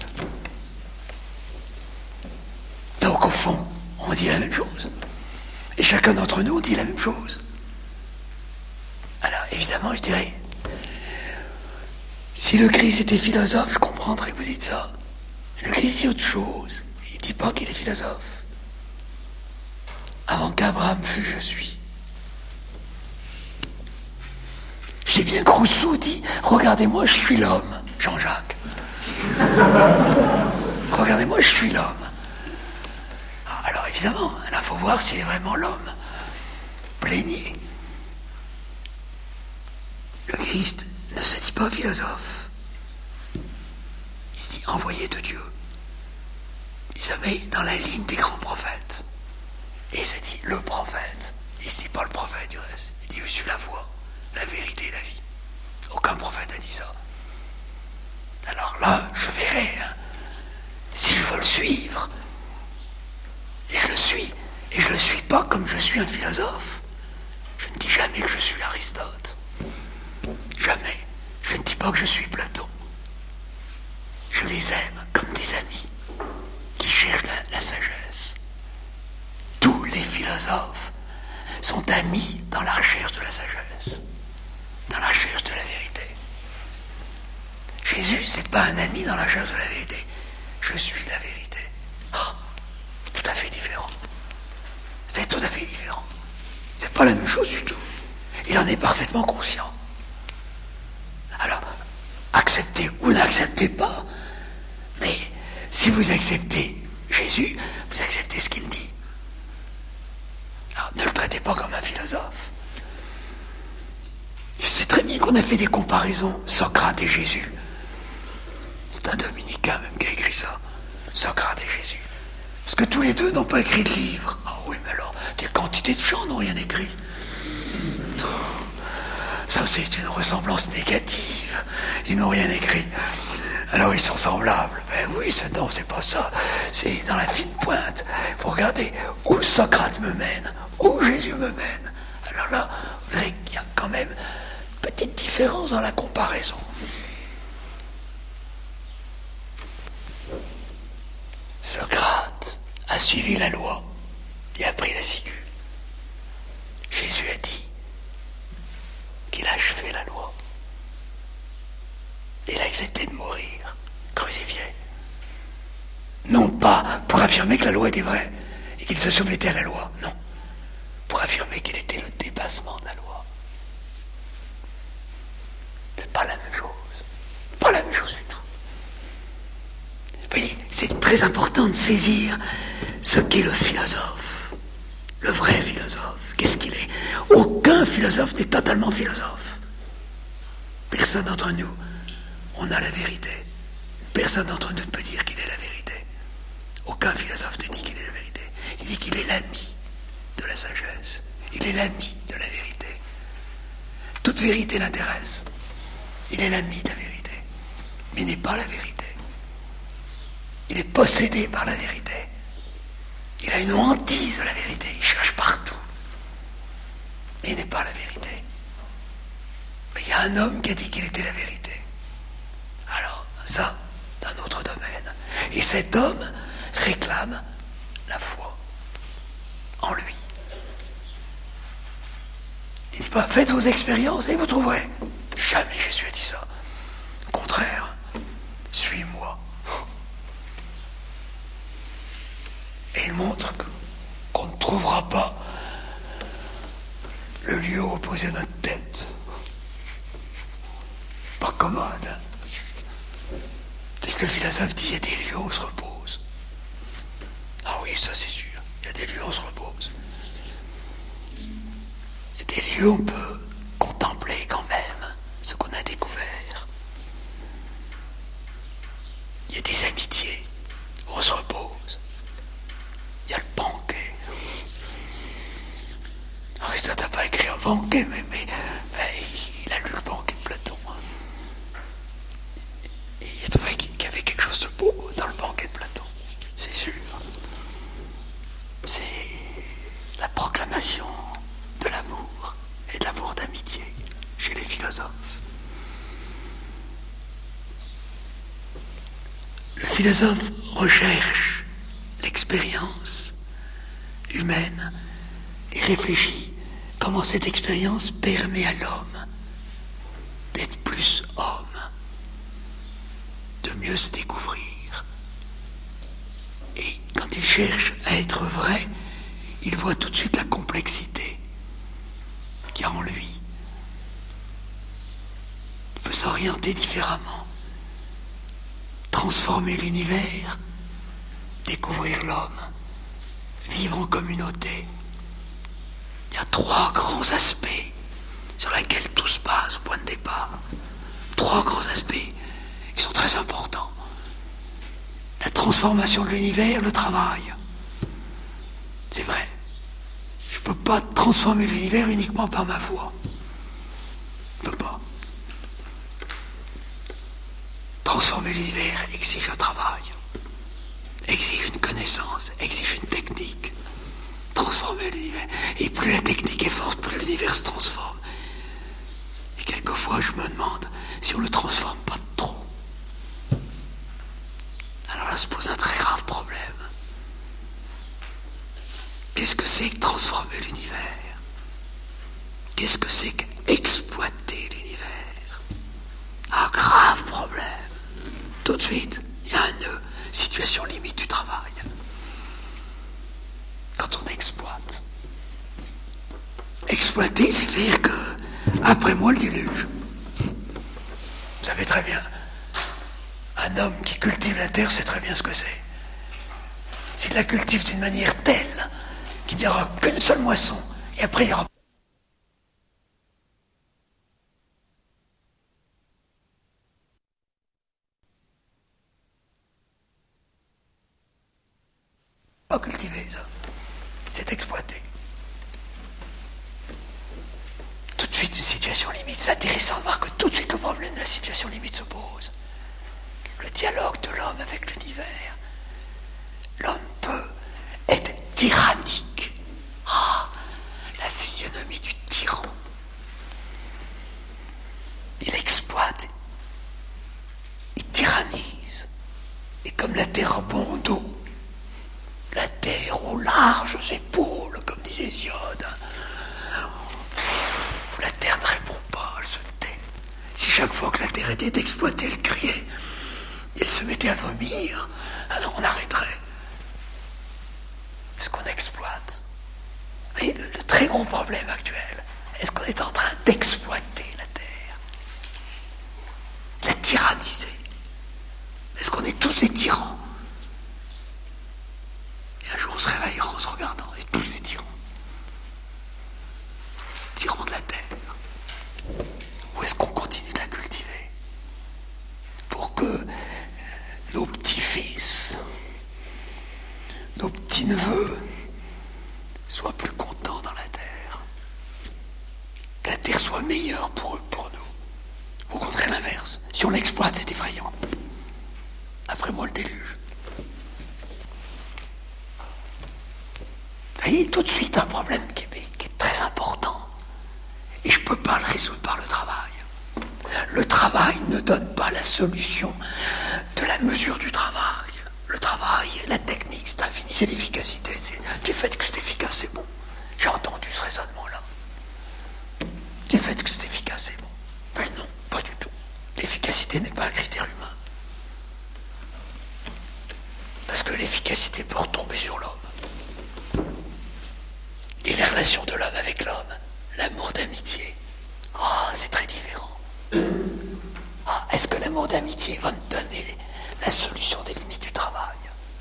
Donc au fond, on dit la même chose. Et chacun d'entre nous dit la même chose. Alors évidemment, je dirais, si le Christ était philosophe, je comprendrais que vous dites ça. Le Christ dit autre chose. Il ne dit pas qu'il est philosophe. Avant qu'Abraham fût, je suis. J'ai bien que Rousseau dit, regardez-moi, je suis l'homme. Jean-Jacques. Regardez-moi, je suis l'homme. Alors évidemment, il faut voir s'il est vraiment l'homme. Plaignez. Le Christ ne se dit pas philosophe. Il se dit envoyé de Dieu. Il se met dans la ligne des grands prophètes. Et il se dit le prophète. Il ne se dit pas le prophète du reste. Il dit je suis la voie, la vérité et la vie. Aucun prophète n'a dit ça. Alors là, je verrai si je veux le suivre. Et je le suis. Et je ne le suis pas comme je suis un philosophe. Je ne dis jamais que je suis Aristote. Jamais. Je ne dis pas que je suis Platon. Je les aime comme des amis qui cherchent la sagesse. Tous les philosophes sont amis dans la recherche de la sagesse, dans la recherche de la vérité. Jésus, c'est pas un ami dans la recherche de la vérité. Je suis la vérité. Ah, tout à fait différent. C'est tout à fait différent. C'est pas la même chose du tout. Il en est parfaitement conscient. Alors, acceptez ou n'acceptez pas, mais si vous acceptez Jésus, vous acceptez ce qu'il dit. Alors, ne le traitez pas comme un philosophe. Je sais très bien qu'on a fait des comparaisons, Socrate et Jésus. C'est un dominicain même qui a écrit ça, Socrate et Jésus. Parce que tous les deux n'ont pas écrit de livre. Ah oui, mais alors, des quantités de gens n'ont rien écrit. Ça, c'est une ressemblance négative. Ils n'ont rien écrit. Alors, ils sont semblables. Ben oui, non, c'est pas ça. C'est dans la fine pointe. Il faut regarder où Socrate me mène, où Jésus me mène. Alors là, vous verrez qu'il y a quand même une petite différence dans la comparaison. Socrate a suivi la loi et a pris la ciguë. Jésus a dit qu'il a achevé la loi. Il a accepté de mourir, crucifié. Non pas pour affirmer que la loi était vraie et qu'il se soumettait à la loi, non. Pour affirmer qu'il était le dépassement de la loi. C'est pas la même chose. Pas la même chose du tout. Vous voyez, c'est très important de saisir ce qu'est le philosophe. Le vrai philosophe. Qu'est-ce qu'il est? Aucun philosophe n'est totalement philosophe. Personne d'entre nous, on a la vérité. Personne d'entre nous ne peut dire qu'il est la vérité. Aucun philosophe ne dit qu'il est la vérité. Il dit qu'il est l'ami de la sagesse. Il est l'ami de la vérité. Toute vérité l'intéresse. Il est l'ami de la vérité. Mais il n'est pas la vérité. Il est possédé par la vérité. Il a une hantise de la vérité. Il cherche partout. Mais il n'est pas la vérité. Mais il y a un homme qui a dit qu'il était la vérité. Alors, ça, d'un autre domaine. Et cet homme réclame la foi en lui. Il ne dit pas, faites vos expériences et vous trouverez. Jamais Jésus a dit ça. Au contraire, suis-moi. Et il montre qu'on ne trouvera pas le lieu où reposer notre tête. Pas commode. C'est que le philosophe dit, il y a des lieux où on se repose. Ah oui, ça c'est sûr. Il y a des lieux où on se repose. Il y a des lieux où on peut contempler quand même philosophe recherche l'expérience humaine et réfléchit comment cette expérience permet à l'homme d'être plus homme, de mieux se découvrir. Et quand il cherche à être vrai, il voit tout de suite la complexité qu'il y a en lui. Il peut s'orienter différemment, transformer l'univers, découvrir l'homme, vivre en communauté. Il y a 3 grands aspects sur lesquels tout se base au point de départ. 3 grands aspects qui sont très importants. La transformation de l'univers, le travail. C'est vrai. Je ne peux pas transformer l'univers uniquement par ma voix. Je ne peux pas. Transformer l'univers exige un travail, exige une connaissance, exige une technique. Transformer l'univers. Et plus la technique est forte, plus l'univers se transforme. Et quelquefois, je me demande si on ne le transforme pas trop. Alors là se pose un très grave problème. Qu'est-ce que c'est que transformer l'univers? Qu'est-ce que c'est qu'exploiter l'univers? Un grave problème. Tout de suite, il y a un nœud. Situation limite du travail. Quand on exploite. Exploiter, c'est faire que, après moi, le déluge. Vous savez très bien. Un homme qui cultive la terre sait très bien ce que c'est. S'il la cultive d'une manière telle qu'il n'y aura qu'une seule moisson, et après il y aura pas cultivé, ça. C'est exploité. Tout de suite, une situation limite. C'est intéressant de voir que tout de suite, le problème de la situation limite se pose. Le dialogue de l'homme avec l'univers. L'homme peut être tyrannique. Ah, la physionomie du tyran. Il exploite. Il tyrannise. Et comme la terre abonde d'eau, la terre aux larges épaules, comme disait Hésiode. La terre ne répond pas, elle se tait. Si chaque fois que la terre était exploitée, elle criait, elle se mettait à vomir, alors on arrêterait. Est-ce qu'on exploite? Mais le très gros problème actuel, est-ce qu'on est en train d'exploiter la terre? La tyranniser? Est-ce qu'on est tous des tyrans? Et un jour on se réveillera en se regardant, et tous ces tyrans. Tyrans de la terre. Ou est-ce qu'on continue de la cultiver pour que nos petits-fils, nos petits-neveux soient plus contents dans la terre? Que la terre soit meilleure pour eux, pour nous. Au contraire, l'inverse. Si on l'exploite, c'est effrayant. Après moi, le déluge. Vous voyez, tout de suite, un problème qui est très important. Et je ne peux pas le résoudre par le travail. Le travail ne donne pas la solution de la mesure du travail. Le travail, la technique, c'est infini, c'est l'efficacité. Du fait que c'est efficace, c'est bon. J'ai entendu ce raisonnement-là. Du fait que c'est efficace, c'est bon. Mais non, pas du tout. L'efficacité n'est pas un critère humain. Parce que l'efficacité peut retomber sur l'homme. Et la relation de l'homme avec l'homme, l'amour d'amitié, c'est très différent. Est-ce que l'amour d'amitié va me donner la solution des limites du travail?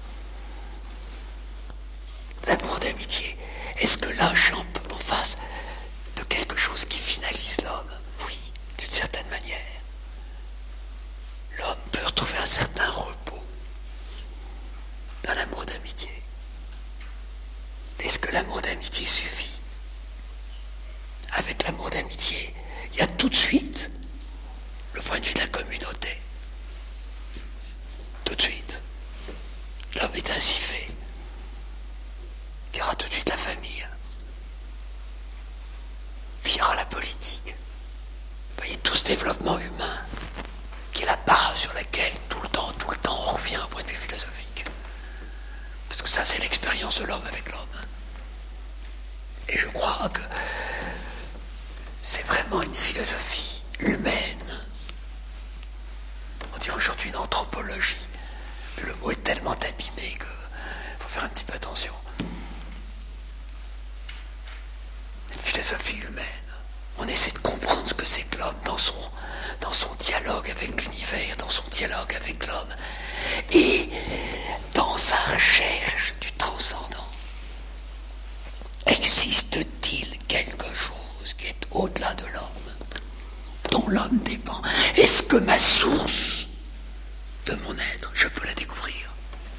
L'amour d'amitié, est-ce que là, je suis en face de quelque chose qui finalise l'homme? Oui, d'une certaine manière. L'homme peut retrouver un certain repos dans l'amour d'amitié. Est-ce que l'amour d'amitié suffit? Avec l'amour d'amitié, il y a tout de suite le point de vue de la communauté. Tout de suite. L'homme est ainsi fait qu'il y aura tout de suite la famille. Puis il y aura la politique. Vous voyez, tout ce développement humain qui est la base sur laquelle tout le temps, on revient au point de vue aujourd'hui d'anthropologie. Mais le mot est tellement abîmé qu'il faut faire un petit peu attention. Une philosophie humaine. On essaie de comprendre ce que c'est que l'homme dans son dialogue avec l'univers, dans son dialogue avec l'homme. Et dans sa recherche du transcendant. Existe-t-il quelque chose qui est au-delà de l'homme, dont l'homme dépend? Est-ce que ma source de mon être, je peux la découvrir?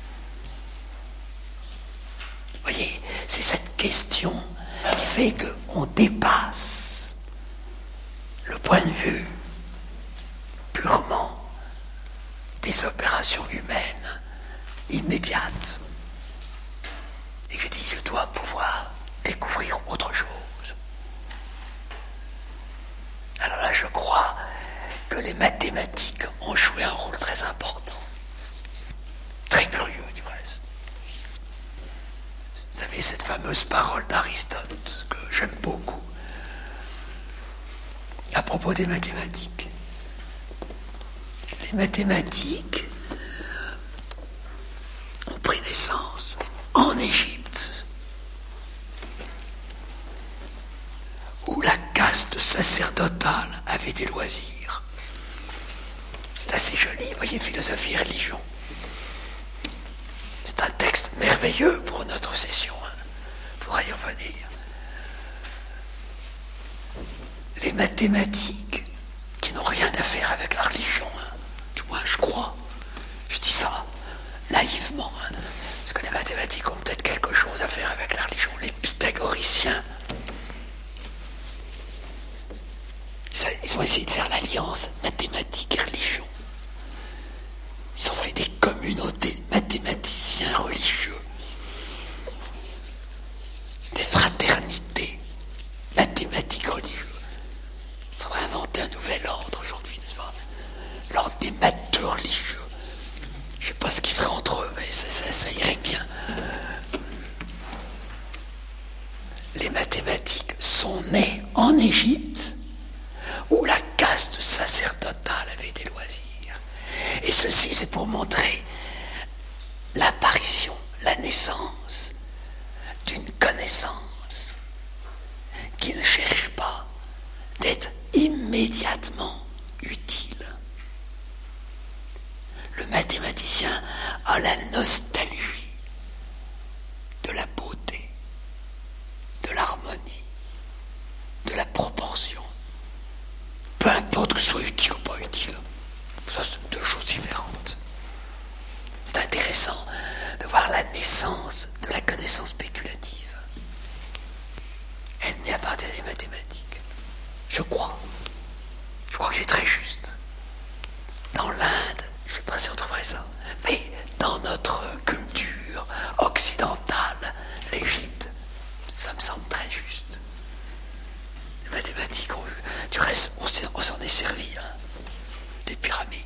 Vous voyez, c'est cette question qui fait qu'on dépasse le point de vue purement des opérations humaines immédiates. Et je dis, je dois pouvoir découvrir autre chose. Alors là, je crois que les mathématiques ont joué un rôle très important. Très curieux, du reste. Vous savez, cette fameuse parole d'Aristote, que j'aime beaucoup, à propos des mathématiques. Les mathématiques ont pris naissance en Égypte, où la caste sacerdotale avait des loisirs. C'est assez joli, vous voyez, philosophie et religion. C'est un texte merveilleux pour notre session. Il faudra y revenir. Les mathématiques, qui n'ont rien à faire avec la religion, du moins je crois, je dis ça naïvement, parce que les mathématiques ont peut-être quelque chose à faire avec la religion. Les pythagoriciens, ils ont essayé de faire l'alliance mathématiques et religion. Ils ont fait des communautés de mathématiciens religieux, des fraternités mathématiques religieuses. Il faudrait inventer un nouvel ordre aujourd'hui, n'est-ce pas? L'ordre des matheux religieux. Je ne sais pas ce qu'ils feraient entre eux, mais ça irait bien. Les mathématiques sont nées en Égypte, où la caste sacerdotale avait des loisirs. Et ceci, c'est pour montrer l'apparition, la naissance d'une connaissance qui ne cherche pas d'être immédiatement utile. Le mathématicien a la nostalgie de la beauté, de l'harmonie, de la proportion. Peu importe que ce soit utile ou pas utile. Ça, c'est deux choses différentes. C'est intéressant de voir la naissance de la connaissance spéculative. Elle naît à partir des mathématiques. Je crois. Je crois que c'est très juste. Dans l'Inde, je ne sais pas si on trouverait ça, mais dans notre culture occidentale, l'Égypte, ça me semble très juste. Les mathématiques ont eu. Du reste, on s'en est servi, les pyramides.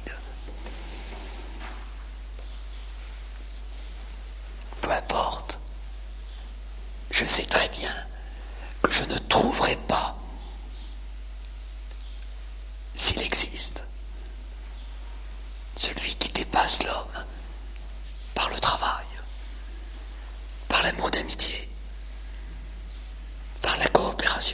Peu importe. Je sais très bien que je ne trouverai pas, s'il existe, celui qui dépasse l'homme par le travail, par l'amour d'amitié, par la coopération.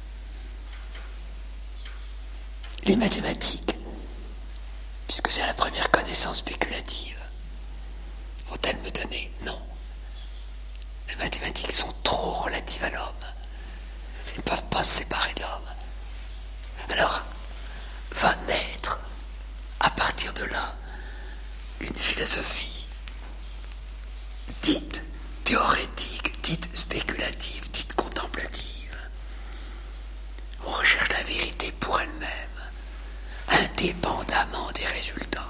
Les mathématiques, puisque c'est la première connaissance spéculative, vont-elles me donner? Non. Les mathématiques sont trop relatives à l'homme. Elles ne peuvent pas se séparer de l'homme. Alors, va naître, à partir de là, une philosophie dite théorétique, dite spéculative, dite contemplative. On recherche la vérité pour elle-même, indépendamment des résultats,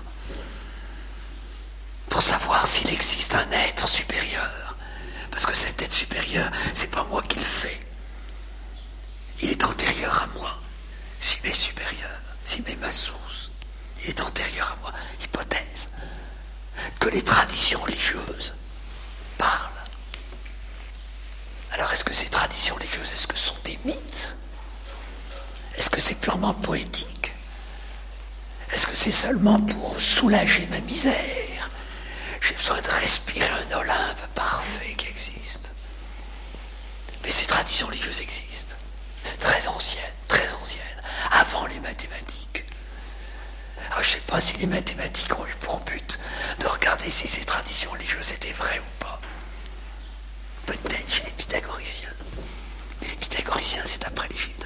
pour savoir s'il existe un être supérieur. Parce que cet être supérieur, c'est pas moi qui le fais. Il est antérieur à moi. S'il est supérieur, s'il est ma source, il est antérieur à moi. Hypothèse que les traditions religieuses parlent. Alors est-ce que ces traditions religieuses, est-ce que ce sont des mythes? Est-ce que c'est purement poétique? Est-ce que c'est seulement pour soulager ma misère. J'ai besoin de respirer un Olympe parfait qui existe. Mais ces traditions religieuses existent. C'est très ancienne, avant les mathématiques. Alors je ne sais pas si les mathématiques ont eu pour but de regarder si ces traditions religieuses étaient vraies ou pas. Peut-être chez les pythagoriciens. Mais les pythagoriciens, c'est après l'Égypte.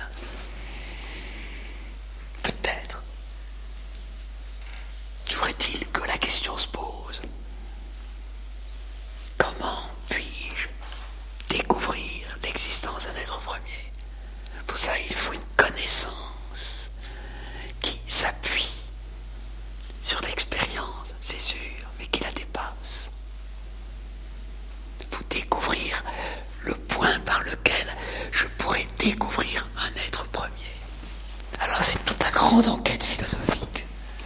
Peut-être. Toujours est-il que la question se pose. Comment puis-je découvrir l'existence d'un être premier? Pour ça, il faut une connaissance qui s'appuie sur l'expérience, c'est sûr, mais qui la dépasse. Pour découvrir le point par lequel je pourrais découvrir un être premier. Alors c'est toute la grande enquête philosophique.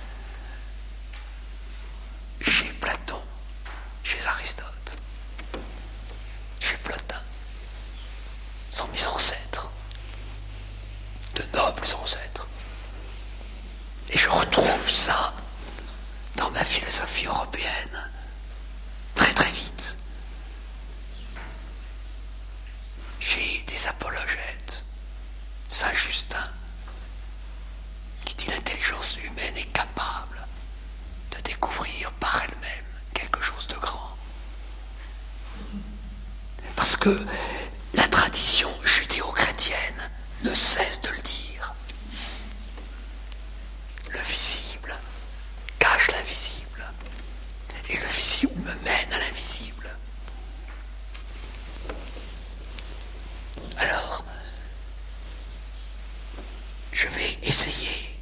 Chez Platon, chez Aristote, chez Plotin, sont mes ancêtres, de nobles ancêtres. Et je retrouve ça dans ma philosophie européenne, très très vite. J'ai des apologètes, Saint-Justin, qui dit l'intelligence humaine est capable de découvrir par elle-même quelque chose de grand. Parce que la tradition judéo-chrétienne ne cesse de le dire. Le visible cache l'invisible, et le visible me mène à l'invisible. Alors, je vais essayer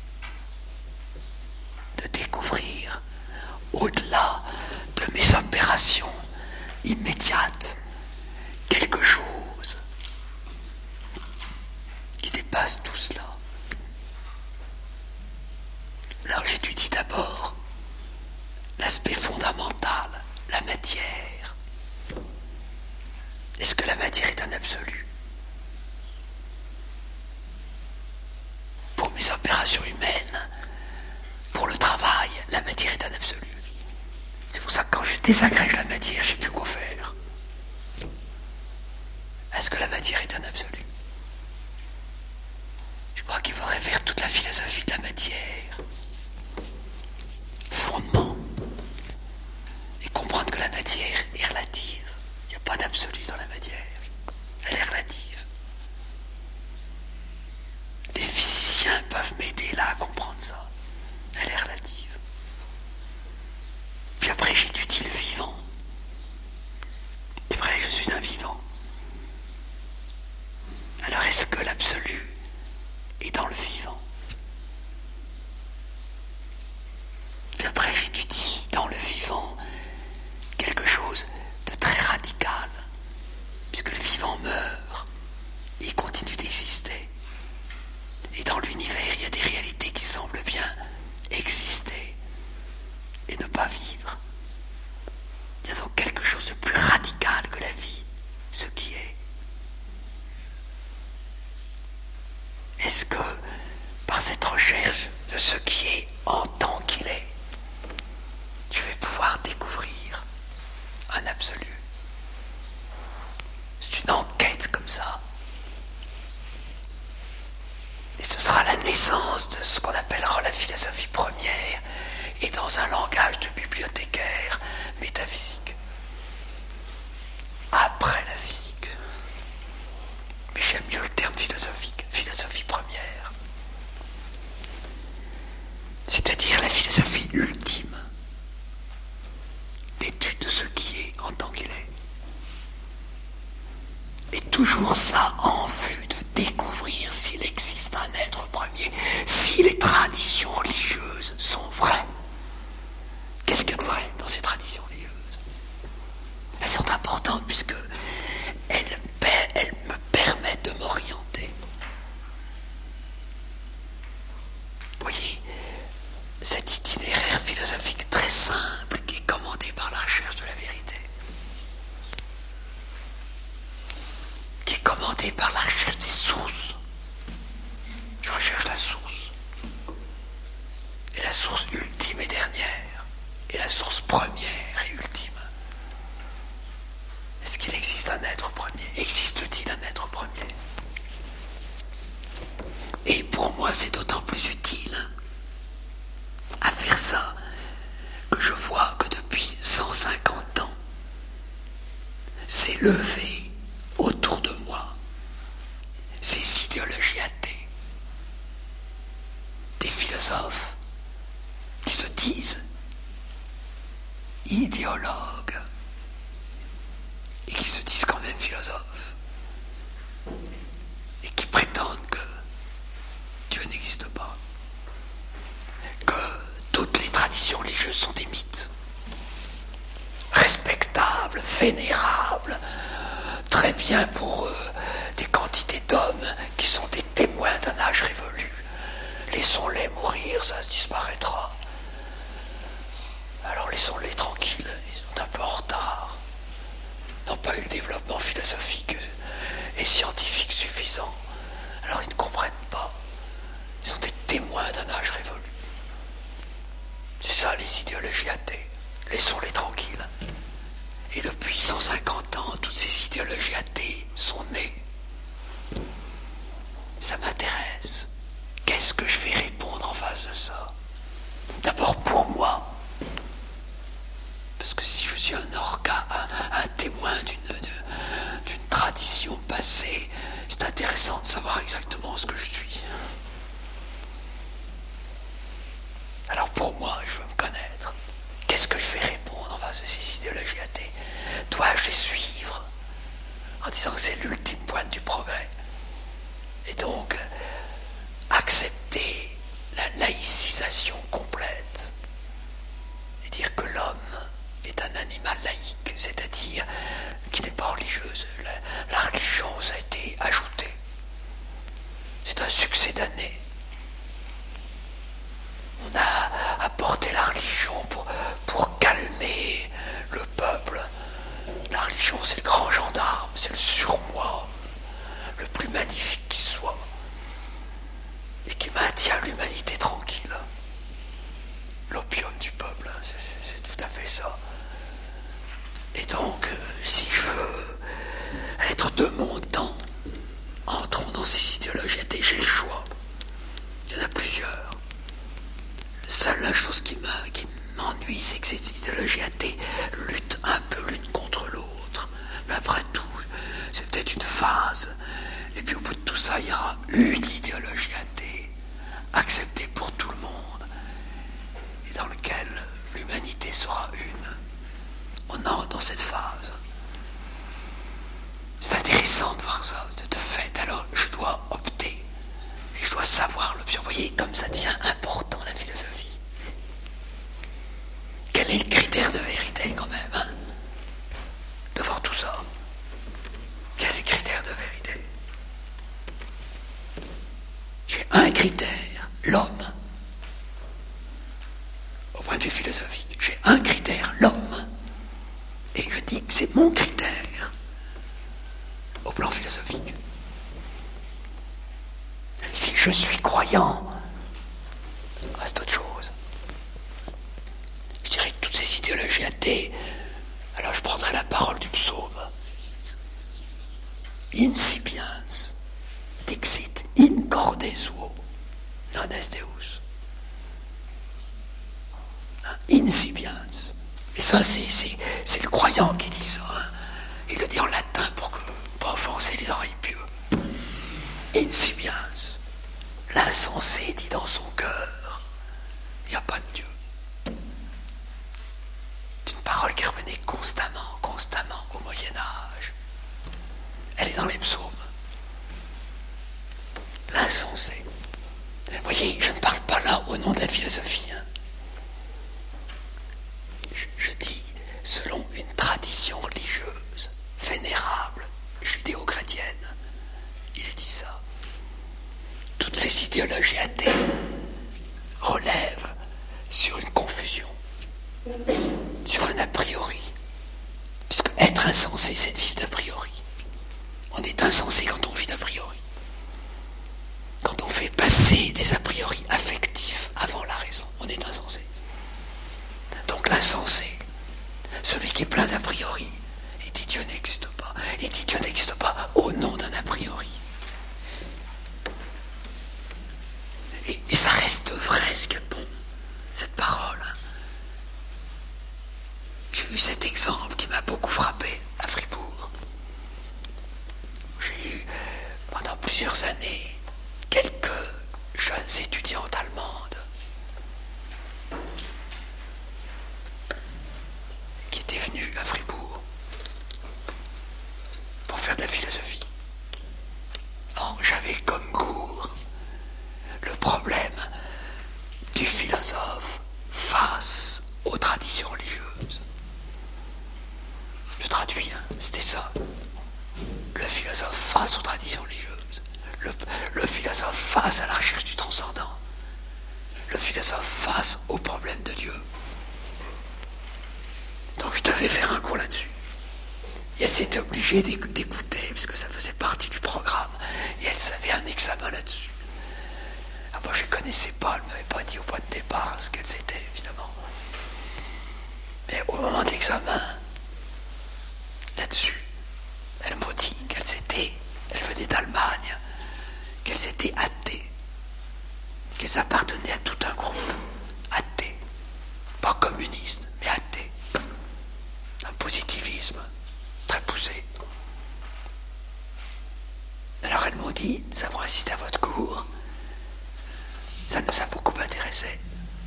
de découvrir, au-delà de mes opérations immédiates, quelque chose qui dépasse tout cela. Alors j'étudie d'abord l'aspect fondamental, la matière. Est-ce que la matière est un absolu? Pour mes opérations humaines, pour le travail, la matière est un absolu. C'est pour ça que quand je désagrège la matière, je ne sais plus quoi faire. Est-ce que la matière est un absolu? Je crois qu'il faudrait faire toute la philosophie de la matière. Fondement. Et comprendre que la matière est relative. Il n'y a pas d'absolu dans la matière. Elle est relative. Les physiciens peuvent m'aider là à comprendre ça. Elle est relative. Puis après, j'étudie le vivant. première et ultime. Est-ce qu'il existe un être premier? Existe-t-il un être premier? Et pour moi, c'est d'autant plus utile à faire ça que je vois que depuis 150 ans, s'est levé autour de moi ces idéologies athées, des philosophes qui se disent idéologues et qui se disent quand même philosophes et qui prétendent que Dieu n'existe pas, que toutes les traditions religieuses sont des mythes, respectables, vénérables, très bien pour des quantités d'hommes qui sont des témoins d'un âge révolu. Laissons-les mourir, ça disparaîtra. Alors laissons-les tranquilles, ils sont un peu en retard. Ils n'ont pas eu le développement philosophique et scientifique suffisant. Alors ils ne comprennent pas. Ils sont des témoins d'un âge révolu. C'est ça les idéologies athées. Laissons-les tranquilles. Et depuis 150 ans, toutes ces idéologies athées sont nées. Ça m'intéresse. Qu'est-ce que je vais répondre en face de ça? D'abord pour moi. Parce que si je suis un orga, un témoin d'une tradition passée, c'est intéressant de savoir exactement ce que je suis. Alors pour moi, je veux me connaître. Qu'est-ce que je vais répondre en face de ces idéologies athées? Dois-je les suivre en disant que c'est l'ultime pointe du progrès? Et donc, accepter la laïcisation complète et dire que l'homme est un animal laïque, c'est-à-dire qui n'est pas religieuse. La religion, ça a été ajouté. C'est un succès d'année. On a apporté la religion pour calmer le peuple. La religion, c'est le grand gendarme, c'est le surmoi, le plus magnifique qui soit, et qui maintient l'humanité tranquille. L'opium du peuple, c'est tout à fait ça. Et donc, si je veux être de mon temps, entrons dans ces idéologies athées, j'ai le choix. Il y en a plusieurs. La chose qui m'ennuie, c'est que ces idéologies athées luttent un peu l'une contre l'autre. Mais après tout, c'est peut-être une phase. Et puis au bout de tout ça, il y aura une idéologie athée, acceptée pour tout le monde, et dans laquelle l'humanité sera une. On entre dans cette phase. C'est intéressant de voir ça, de fait. Alors, je dois opter. Et je dois savoir l'option. Vous voyez, comme ça devient important, la philosophie. Quel est le critère de vérité, quand même, hein, devant tout ça? Quel est le critère de vérité? J'ai un critère, l'homme. Au point de vue philosophique, j'ai un critère, l'homme. Et je dis que c'est mon critère au plan philosophique. Si je suis croyant, c'est autre chose. Je dirais que toutes ces idéologies athées, alors je prendrai la parole du psaume. Incipiens, dixit, in corde suo, non est Deus. Incipiens. Et ça, c'est le croyant qui dit ça. Hein. Il le dit en latin pour ne pas offenser les oreilles pieux. Incipiens. L'insensé dit dans son cœur, il n'y a pas de Dieu. C'est une parole qui revenait constamment au Moyen-Âge. Elle est dans les psaumes. L'insensé. Vous voyez, je ne parle pas là au nom de la philosophie. Hein. Je dis selon une tradition religieuse, vénérable, judéo-chrétienne. Il est dit ça. Toutes ces idéologies athées relèvent sur une confusion, sur un a priori. Puisque être insensé, c'est de vivre d'a priori. On est insensé quand on vit d'a priori. Quand on fait passer des a priori affectifs avant la raison, on est insensé. Donc l'insensé, obligée d'écouter, parce que ça faisait partie du programme, et elle savait un examen là-dessus. Ah, moi je ne connaissais pas, elle ne m'avait pas dit au point de départ ce qu'elle c'était, évidemment. Mais au moment de l'examen, là-dessus, elle m'a dit elle venait d'Allemagne, qu'elles étaient athées, qu'elles appartenaient à tout un groupe athée, pas communiste, mais athée, un positivisme très poussé. Alors elles m'ont dit, nous avons assisté à votre cours, ça nous a beaucoup intéressé.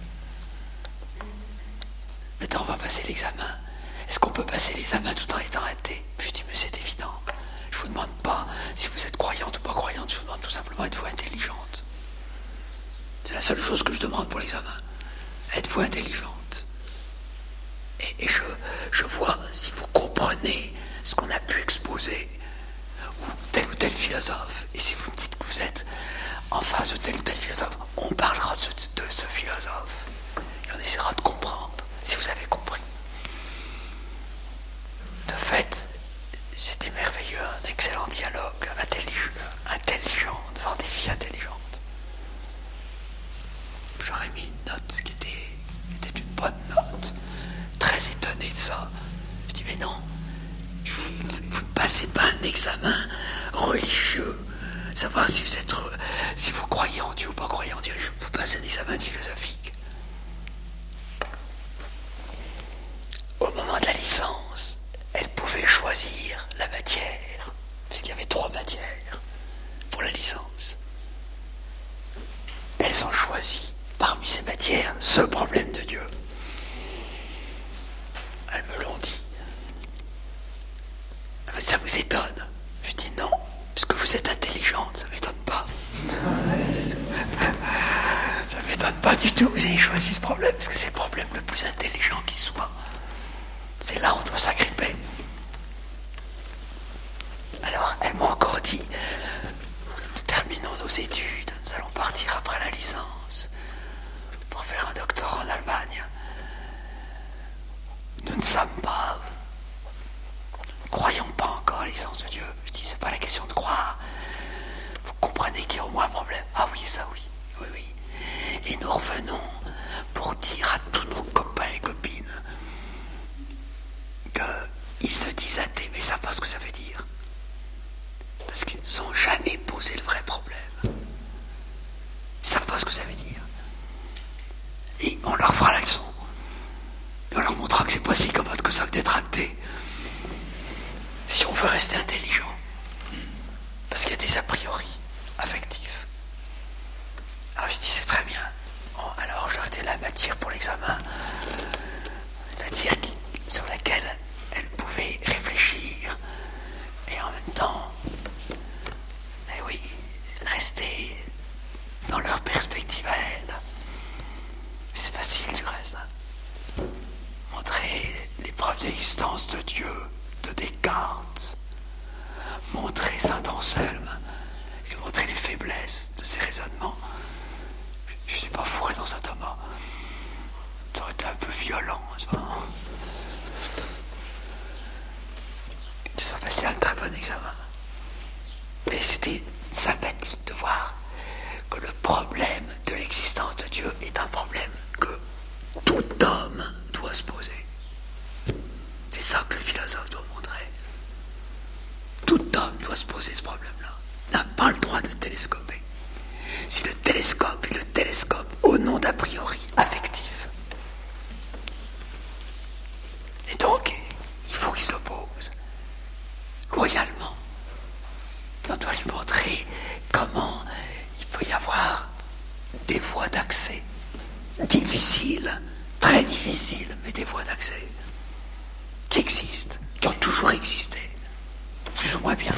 Maintenant on va passer l'examen. Est-ce qu'on peut passer l'examen tout en étant athée? Je dis, mais c'est évident. Je ne vous demande pas si vous êtes croyante ou pas croyante, je vous demande tout simplement, êtes-vous intelligente? C'est la seule chose que je demande pour l'examen. Êtes-vous intelligente? Et je vois si vous comprenez ce qu'on a pu exposer, ou tel philosophe. Et si vous me dites que vous êtes en face de tel ou tel philosophe, on parlera de ce philosophe. Et on essaiera de comprendre, si vous avez compris. De fait, c'était merveilleux, un excellent dialogue, intelligent, devant des filles intelligentes. J'aurais mis une note qui était une bonne note, très étonné de ça. Je dis, mais non, vous ne passez pas un examen religieux, savoir si vous croyez en Dieu ou pas croyez en Dieu, vous passez un examen philosophique. Au moment de la licence, elle pouvait choisir la matière, puisqu'il y avait 3 matières pour la licence. Elles ont choisi parmi ces matières ce problème de Dieu. Elles me l'ont dit. Ça vous étonne? Je dis non, puisque vous êtes intelligente, ça ne m'étonne pas. Ça ne m'étonne pas du tout que vous ayez choisi ce problème, parce que c'est le problème le plus intelligent qui soit. C'est là où on doit s'agripper. Alors, elles m'ont encore dit, nous terminons nos études, nous allons partir après la licence pour faire un doctorat en Allemagne. Nous ne sommes pas, nous ne croyons pas encore à l'existence de Dieu. Je dis, c'est pas la question de croire. Vous comprenez qu'il y a au moins un problème. Ah oui, ça oui, oui, oui. Et nous revenons pour dire à tous nos copains et copines qu'ils se disent athées, mais ils ne savent pas ce que ça veut dire. Parce qu'ils ne se sont jamais posé le vrai problème. Ils ne savent pas ce que ça veut dire. Et on leur fera la leçon. Et on leur montrera que c'est pas si commode que ça que d'être athée. Si on veut rester intelligent. Parce qu'il y a des a priori affectifs. Alors je dis, c'est très bien. Bon, alors j'aurais été la matière pour l'examen. Une matière sur laquelle elles pouvaient réfléchir. Et en même temps, mais oui, rester dans leur perspective à elles. C'est facile du reste. Hein. Montrer les preuves d'existence de Dieu, de Descartes. Montrer Saint-Anselme et montrer les faiblesses de ses raisonnements. Je ne suis pas fourré dans Saint-Thomas. Ça aurait été un peu violent, n'est-ce pas? Ça passait un très bon examen. Et c'était sympathique de voir que le problème de l'existence de Dieu est un problème que tout homme doit se poser. C'est ça que le philosophe doit montrer. Tout homme doit se poser ce problème-là. N'a pas le droit de télescoper. Si le télescope est le télescope au nom d'a priori affectif. Et donc, il faut qu'il s'oppose loyalement. On doit lui montrer comment il peut y avoir des voies d'accès difficiles, très difficiles, mais des voies d'accès qui existent, qui ont toujours existé, plus ou moins bien.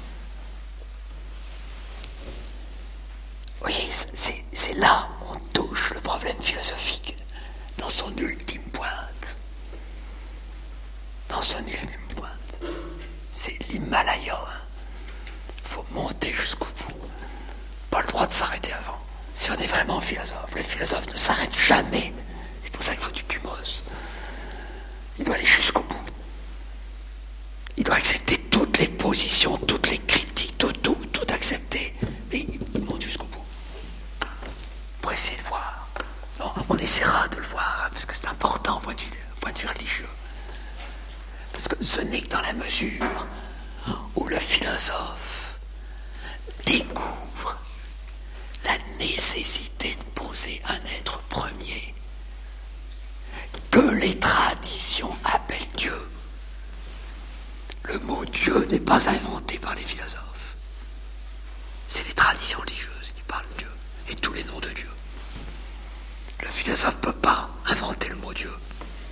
Vous voyez, c'est là où on touche le problème philosophique, dans son ultime pointe. Dans son ultime pointe. C'est l'Himalaya. Il faut monter jusqu'au bout. Pas le droit de s'arrêter avant. Si on est vraiment philosophe, le philosophe ne s'arrête jamais. C'est pour ça qu'il faut du cumos. Il doit aller jusqu'au bout. Il doit accepter toutes ce n'est que dans la mesure où le philosophe découvre la nécessité de poser un être premier que les traditions appellent Dieu. Le mot Dieu n'est pas inventé par les philosophes. C'est les traditions religieuses qui parlent de Dieu et tous les noms de Dieu. Le philosophe ne peut pas inventer le mot Dieu.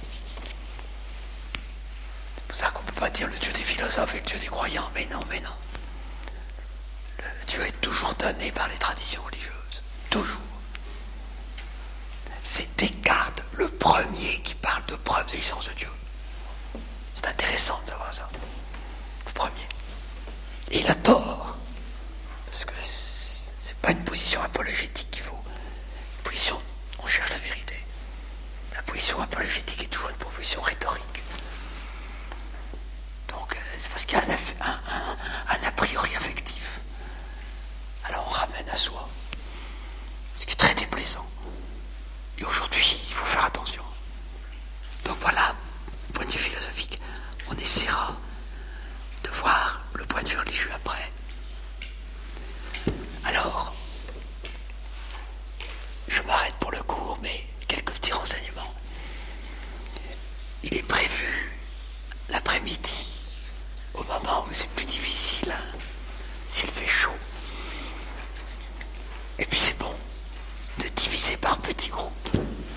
C'est pour ça qu'on ne peut pas dire le Dieu des philosophes et le Dieu des croyants. Mais non, mais non. Le Dieu est toujours donné par les traditions religieuses. Toujours. C'est Descartes, le premier, qui parle de preuve de l'existence de Dieu. C'est intéressant de savoir ça. Le premier. Et il a tort. Parce que c'est pas une position apologétique qu'il faut. Une position, on cherche la vérité. La position apologétique est toujours une position rhétorique. Donc c'est parce qu'il y a un a priori affectif. Alors on ramène à soi. Ce qui est très déplaisant. Et aujourd'hui, il faut faire attention. Donc voilà, point de vue philosophique. On essaiera de voir le point de vue religieux après. Alors, je m'arrête pour le cours, mais quelques petits renseignements. Il est prévu l'après-midi, au moment où c'est plus difficile, s'il fait chaud. Et puis c'est bon de diviser par petits groupes.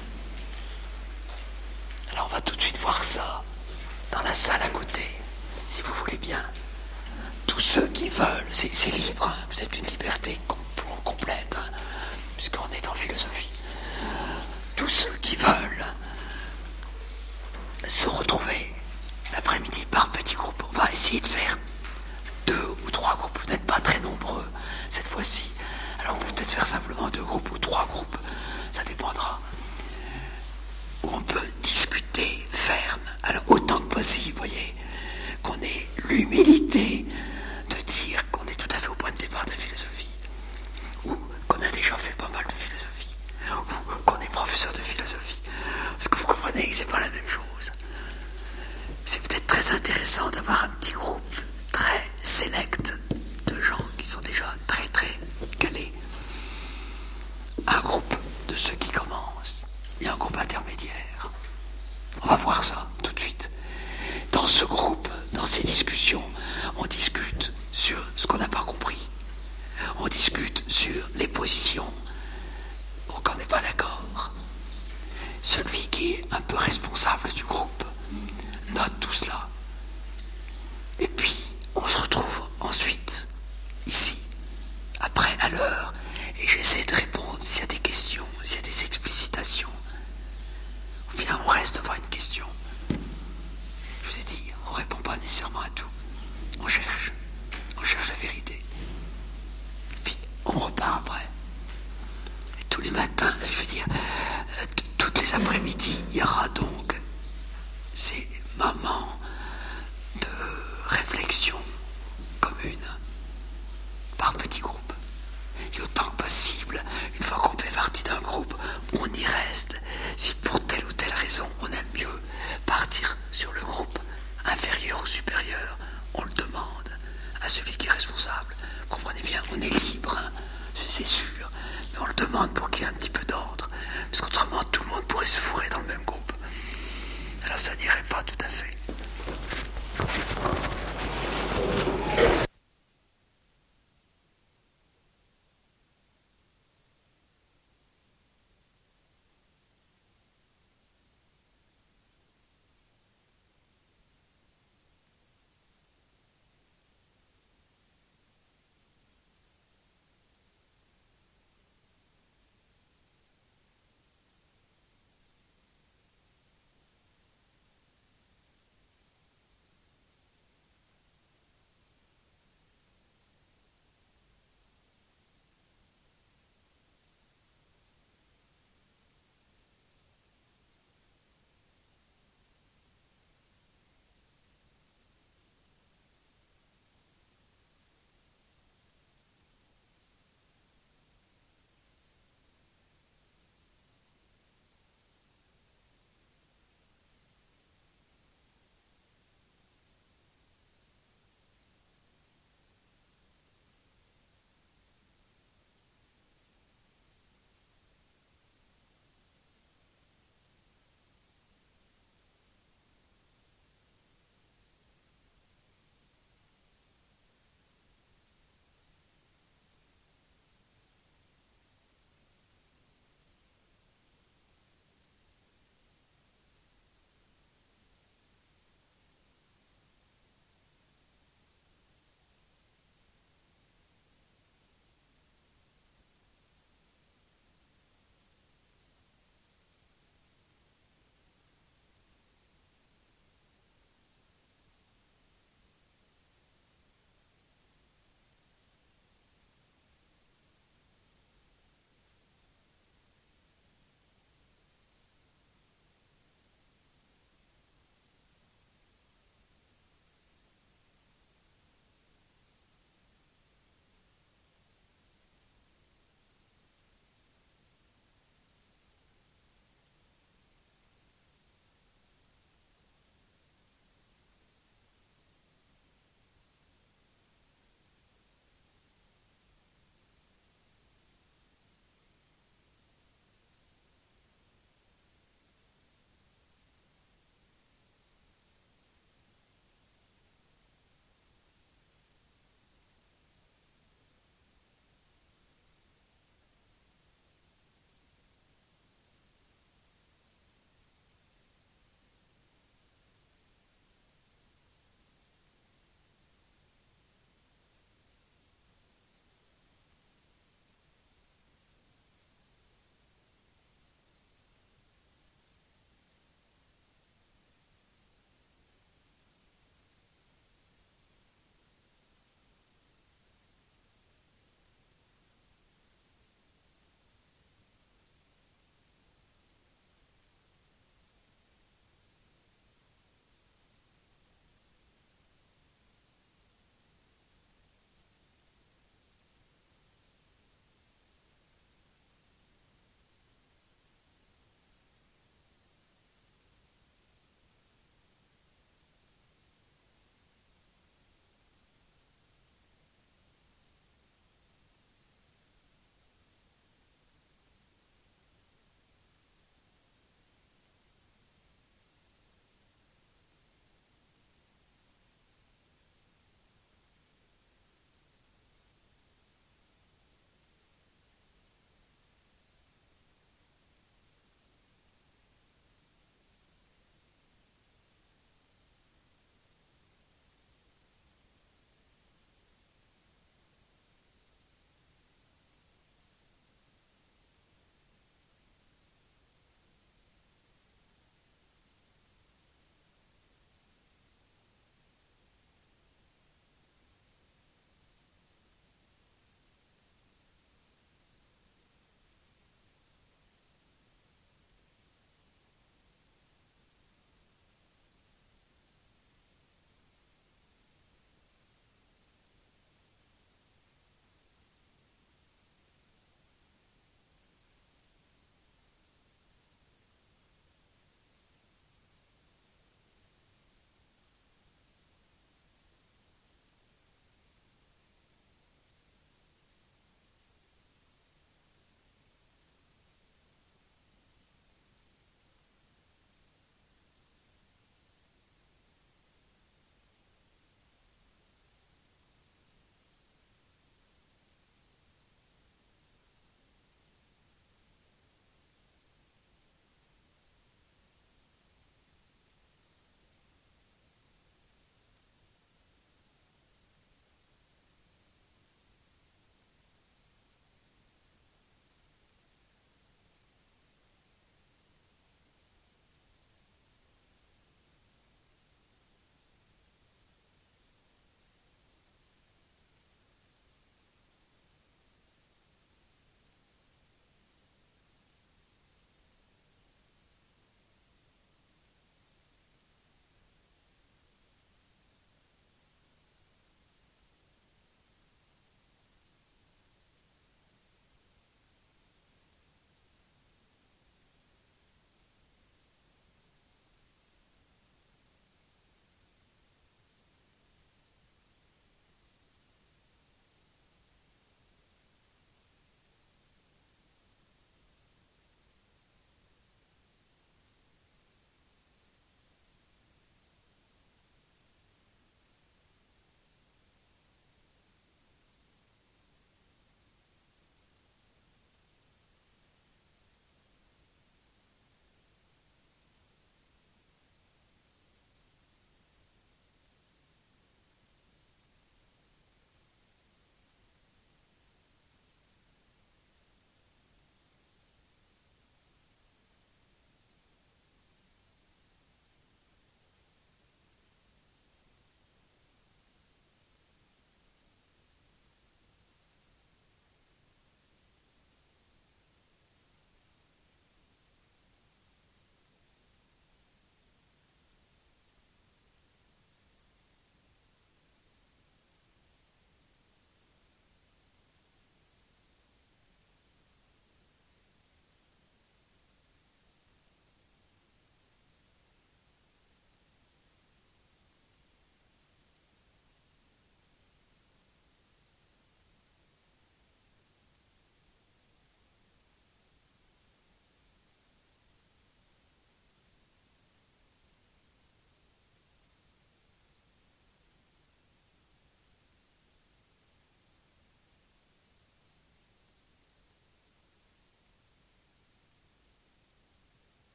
Alors on va tout de suite voir ça dans la salle à côté, si vous voulez bien. Tous ceux qui veulent, c'est libre, hein, vous êtes une liberté complète, hein, puisqu'on est en philosophie. Tous ceux qui veulent se retrouver l'après-midi par petits groupes, on va essayer de faire 2 ou 3 groupes, vous n'êtes pas très nombreux cette fois-ci. Alors on peut peut-être faire simplement 2 groupes ou 3 groupes, ça dépendra. Où on peut discuter ferme, alors autant que possible, vous voyez, qu'on ait l'humilité de dire qu'on est tout à fait au point de départ de la philosophie, ou qu'on a déjà fait pas mal de philosophie, ou qu'on est professeur de philosophie. Parce que vous comprenez que c'est pas la même chose. C'est peut-être très intéressant d'avoir un petit groupe très sélect de gens qui sont déjà très très calés. Un groupe de ceux qui commencent et un groupe intermédiaire. On va voir ça tout de suite. Dans ce groupe, dans ces discussions, on discute sur ce qu'on n'a pas compris. On discute sur les positions pour qu'on n'est pas d'accord. Celui qui est un peu responsable du groupe note tout cela. Et puis, on se retrouve ensuite, ici, après, à l'heure, et j'essaie de répondre s'il y a des questions, s'il y a des explicitations. Ou bien on reste devant une question. Je vous ai dit, on ne répond pas nécessairement à tout. On cherche la vérité. Puis on repart après. Et tous les matins, je veux dire, toutes les après-midi, il y aura donc ces moments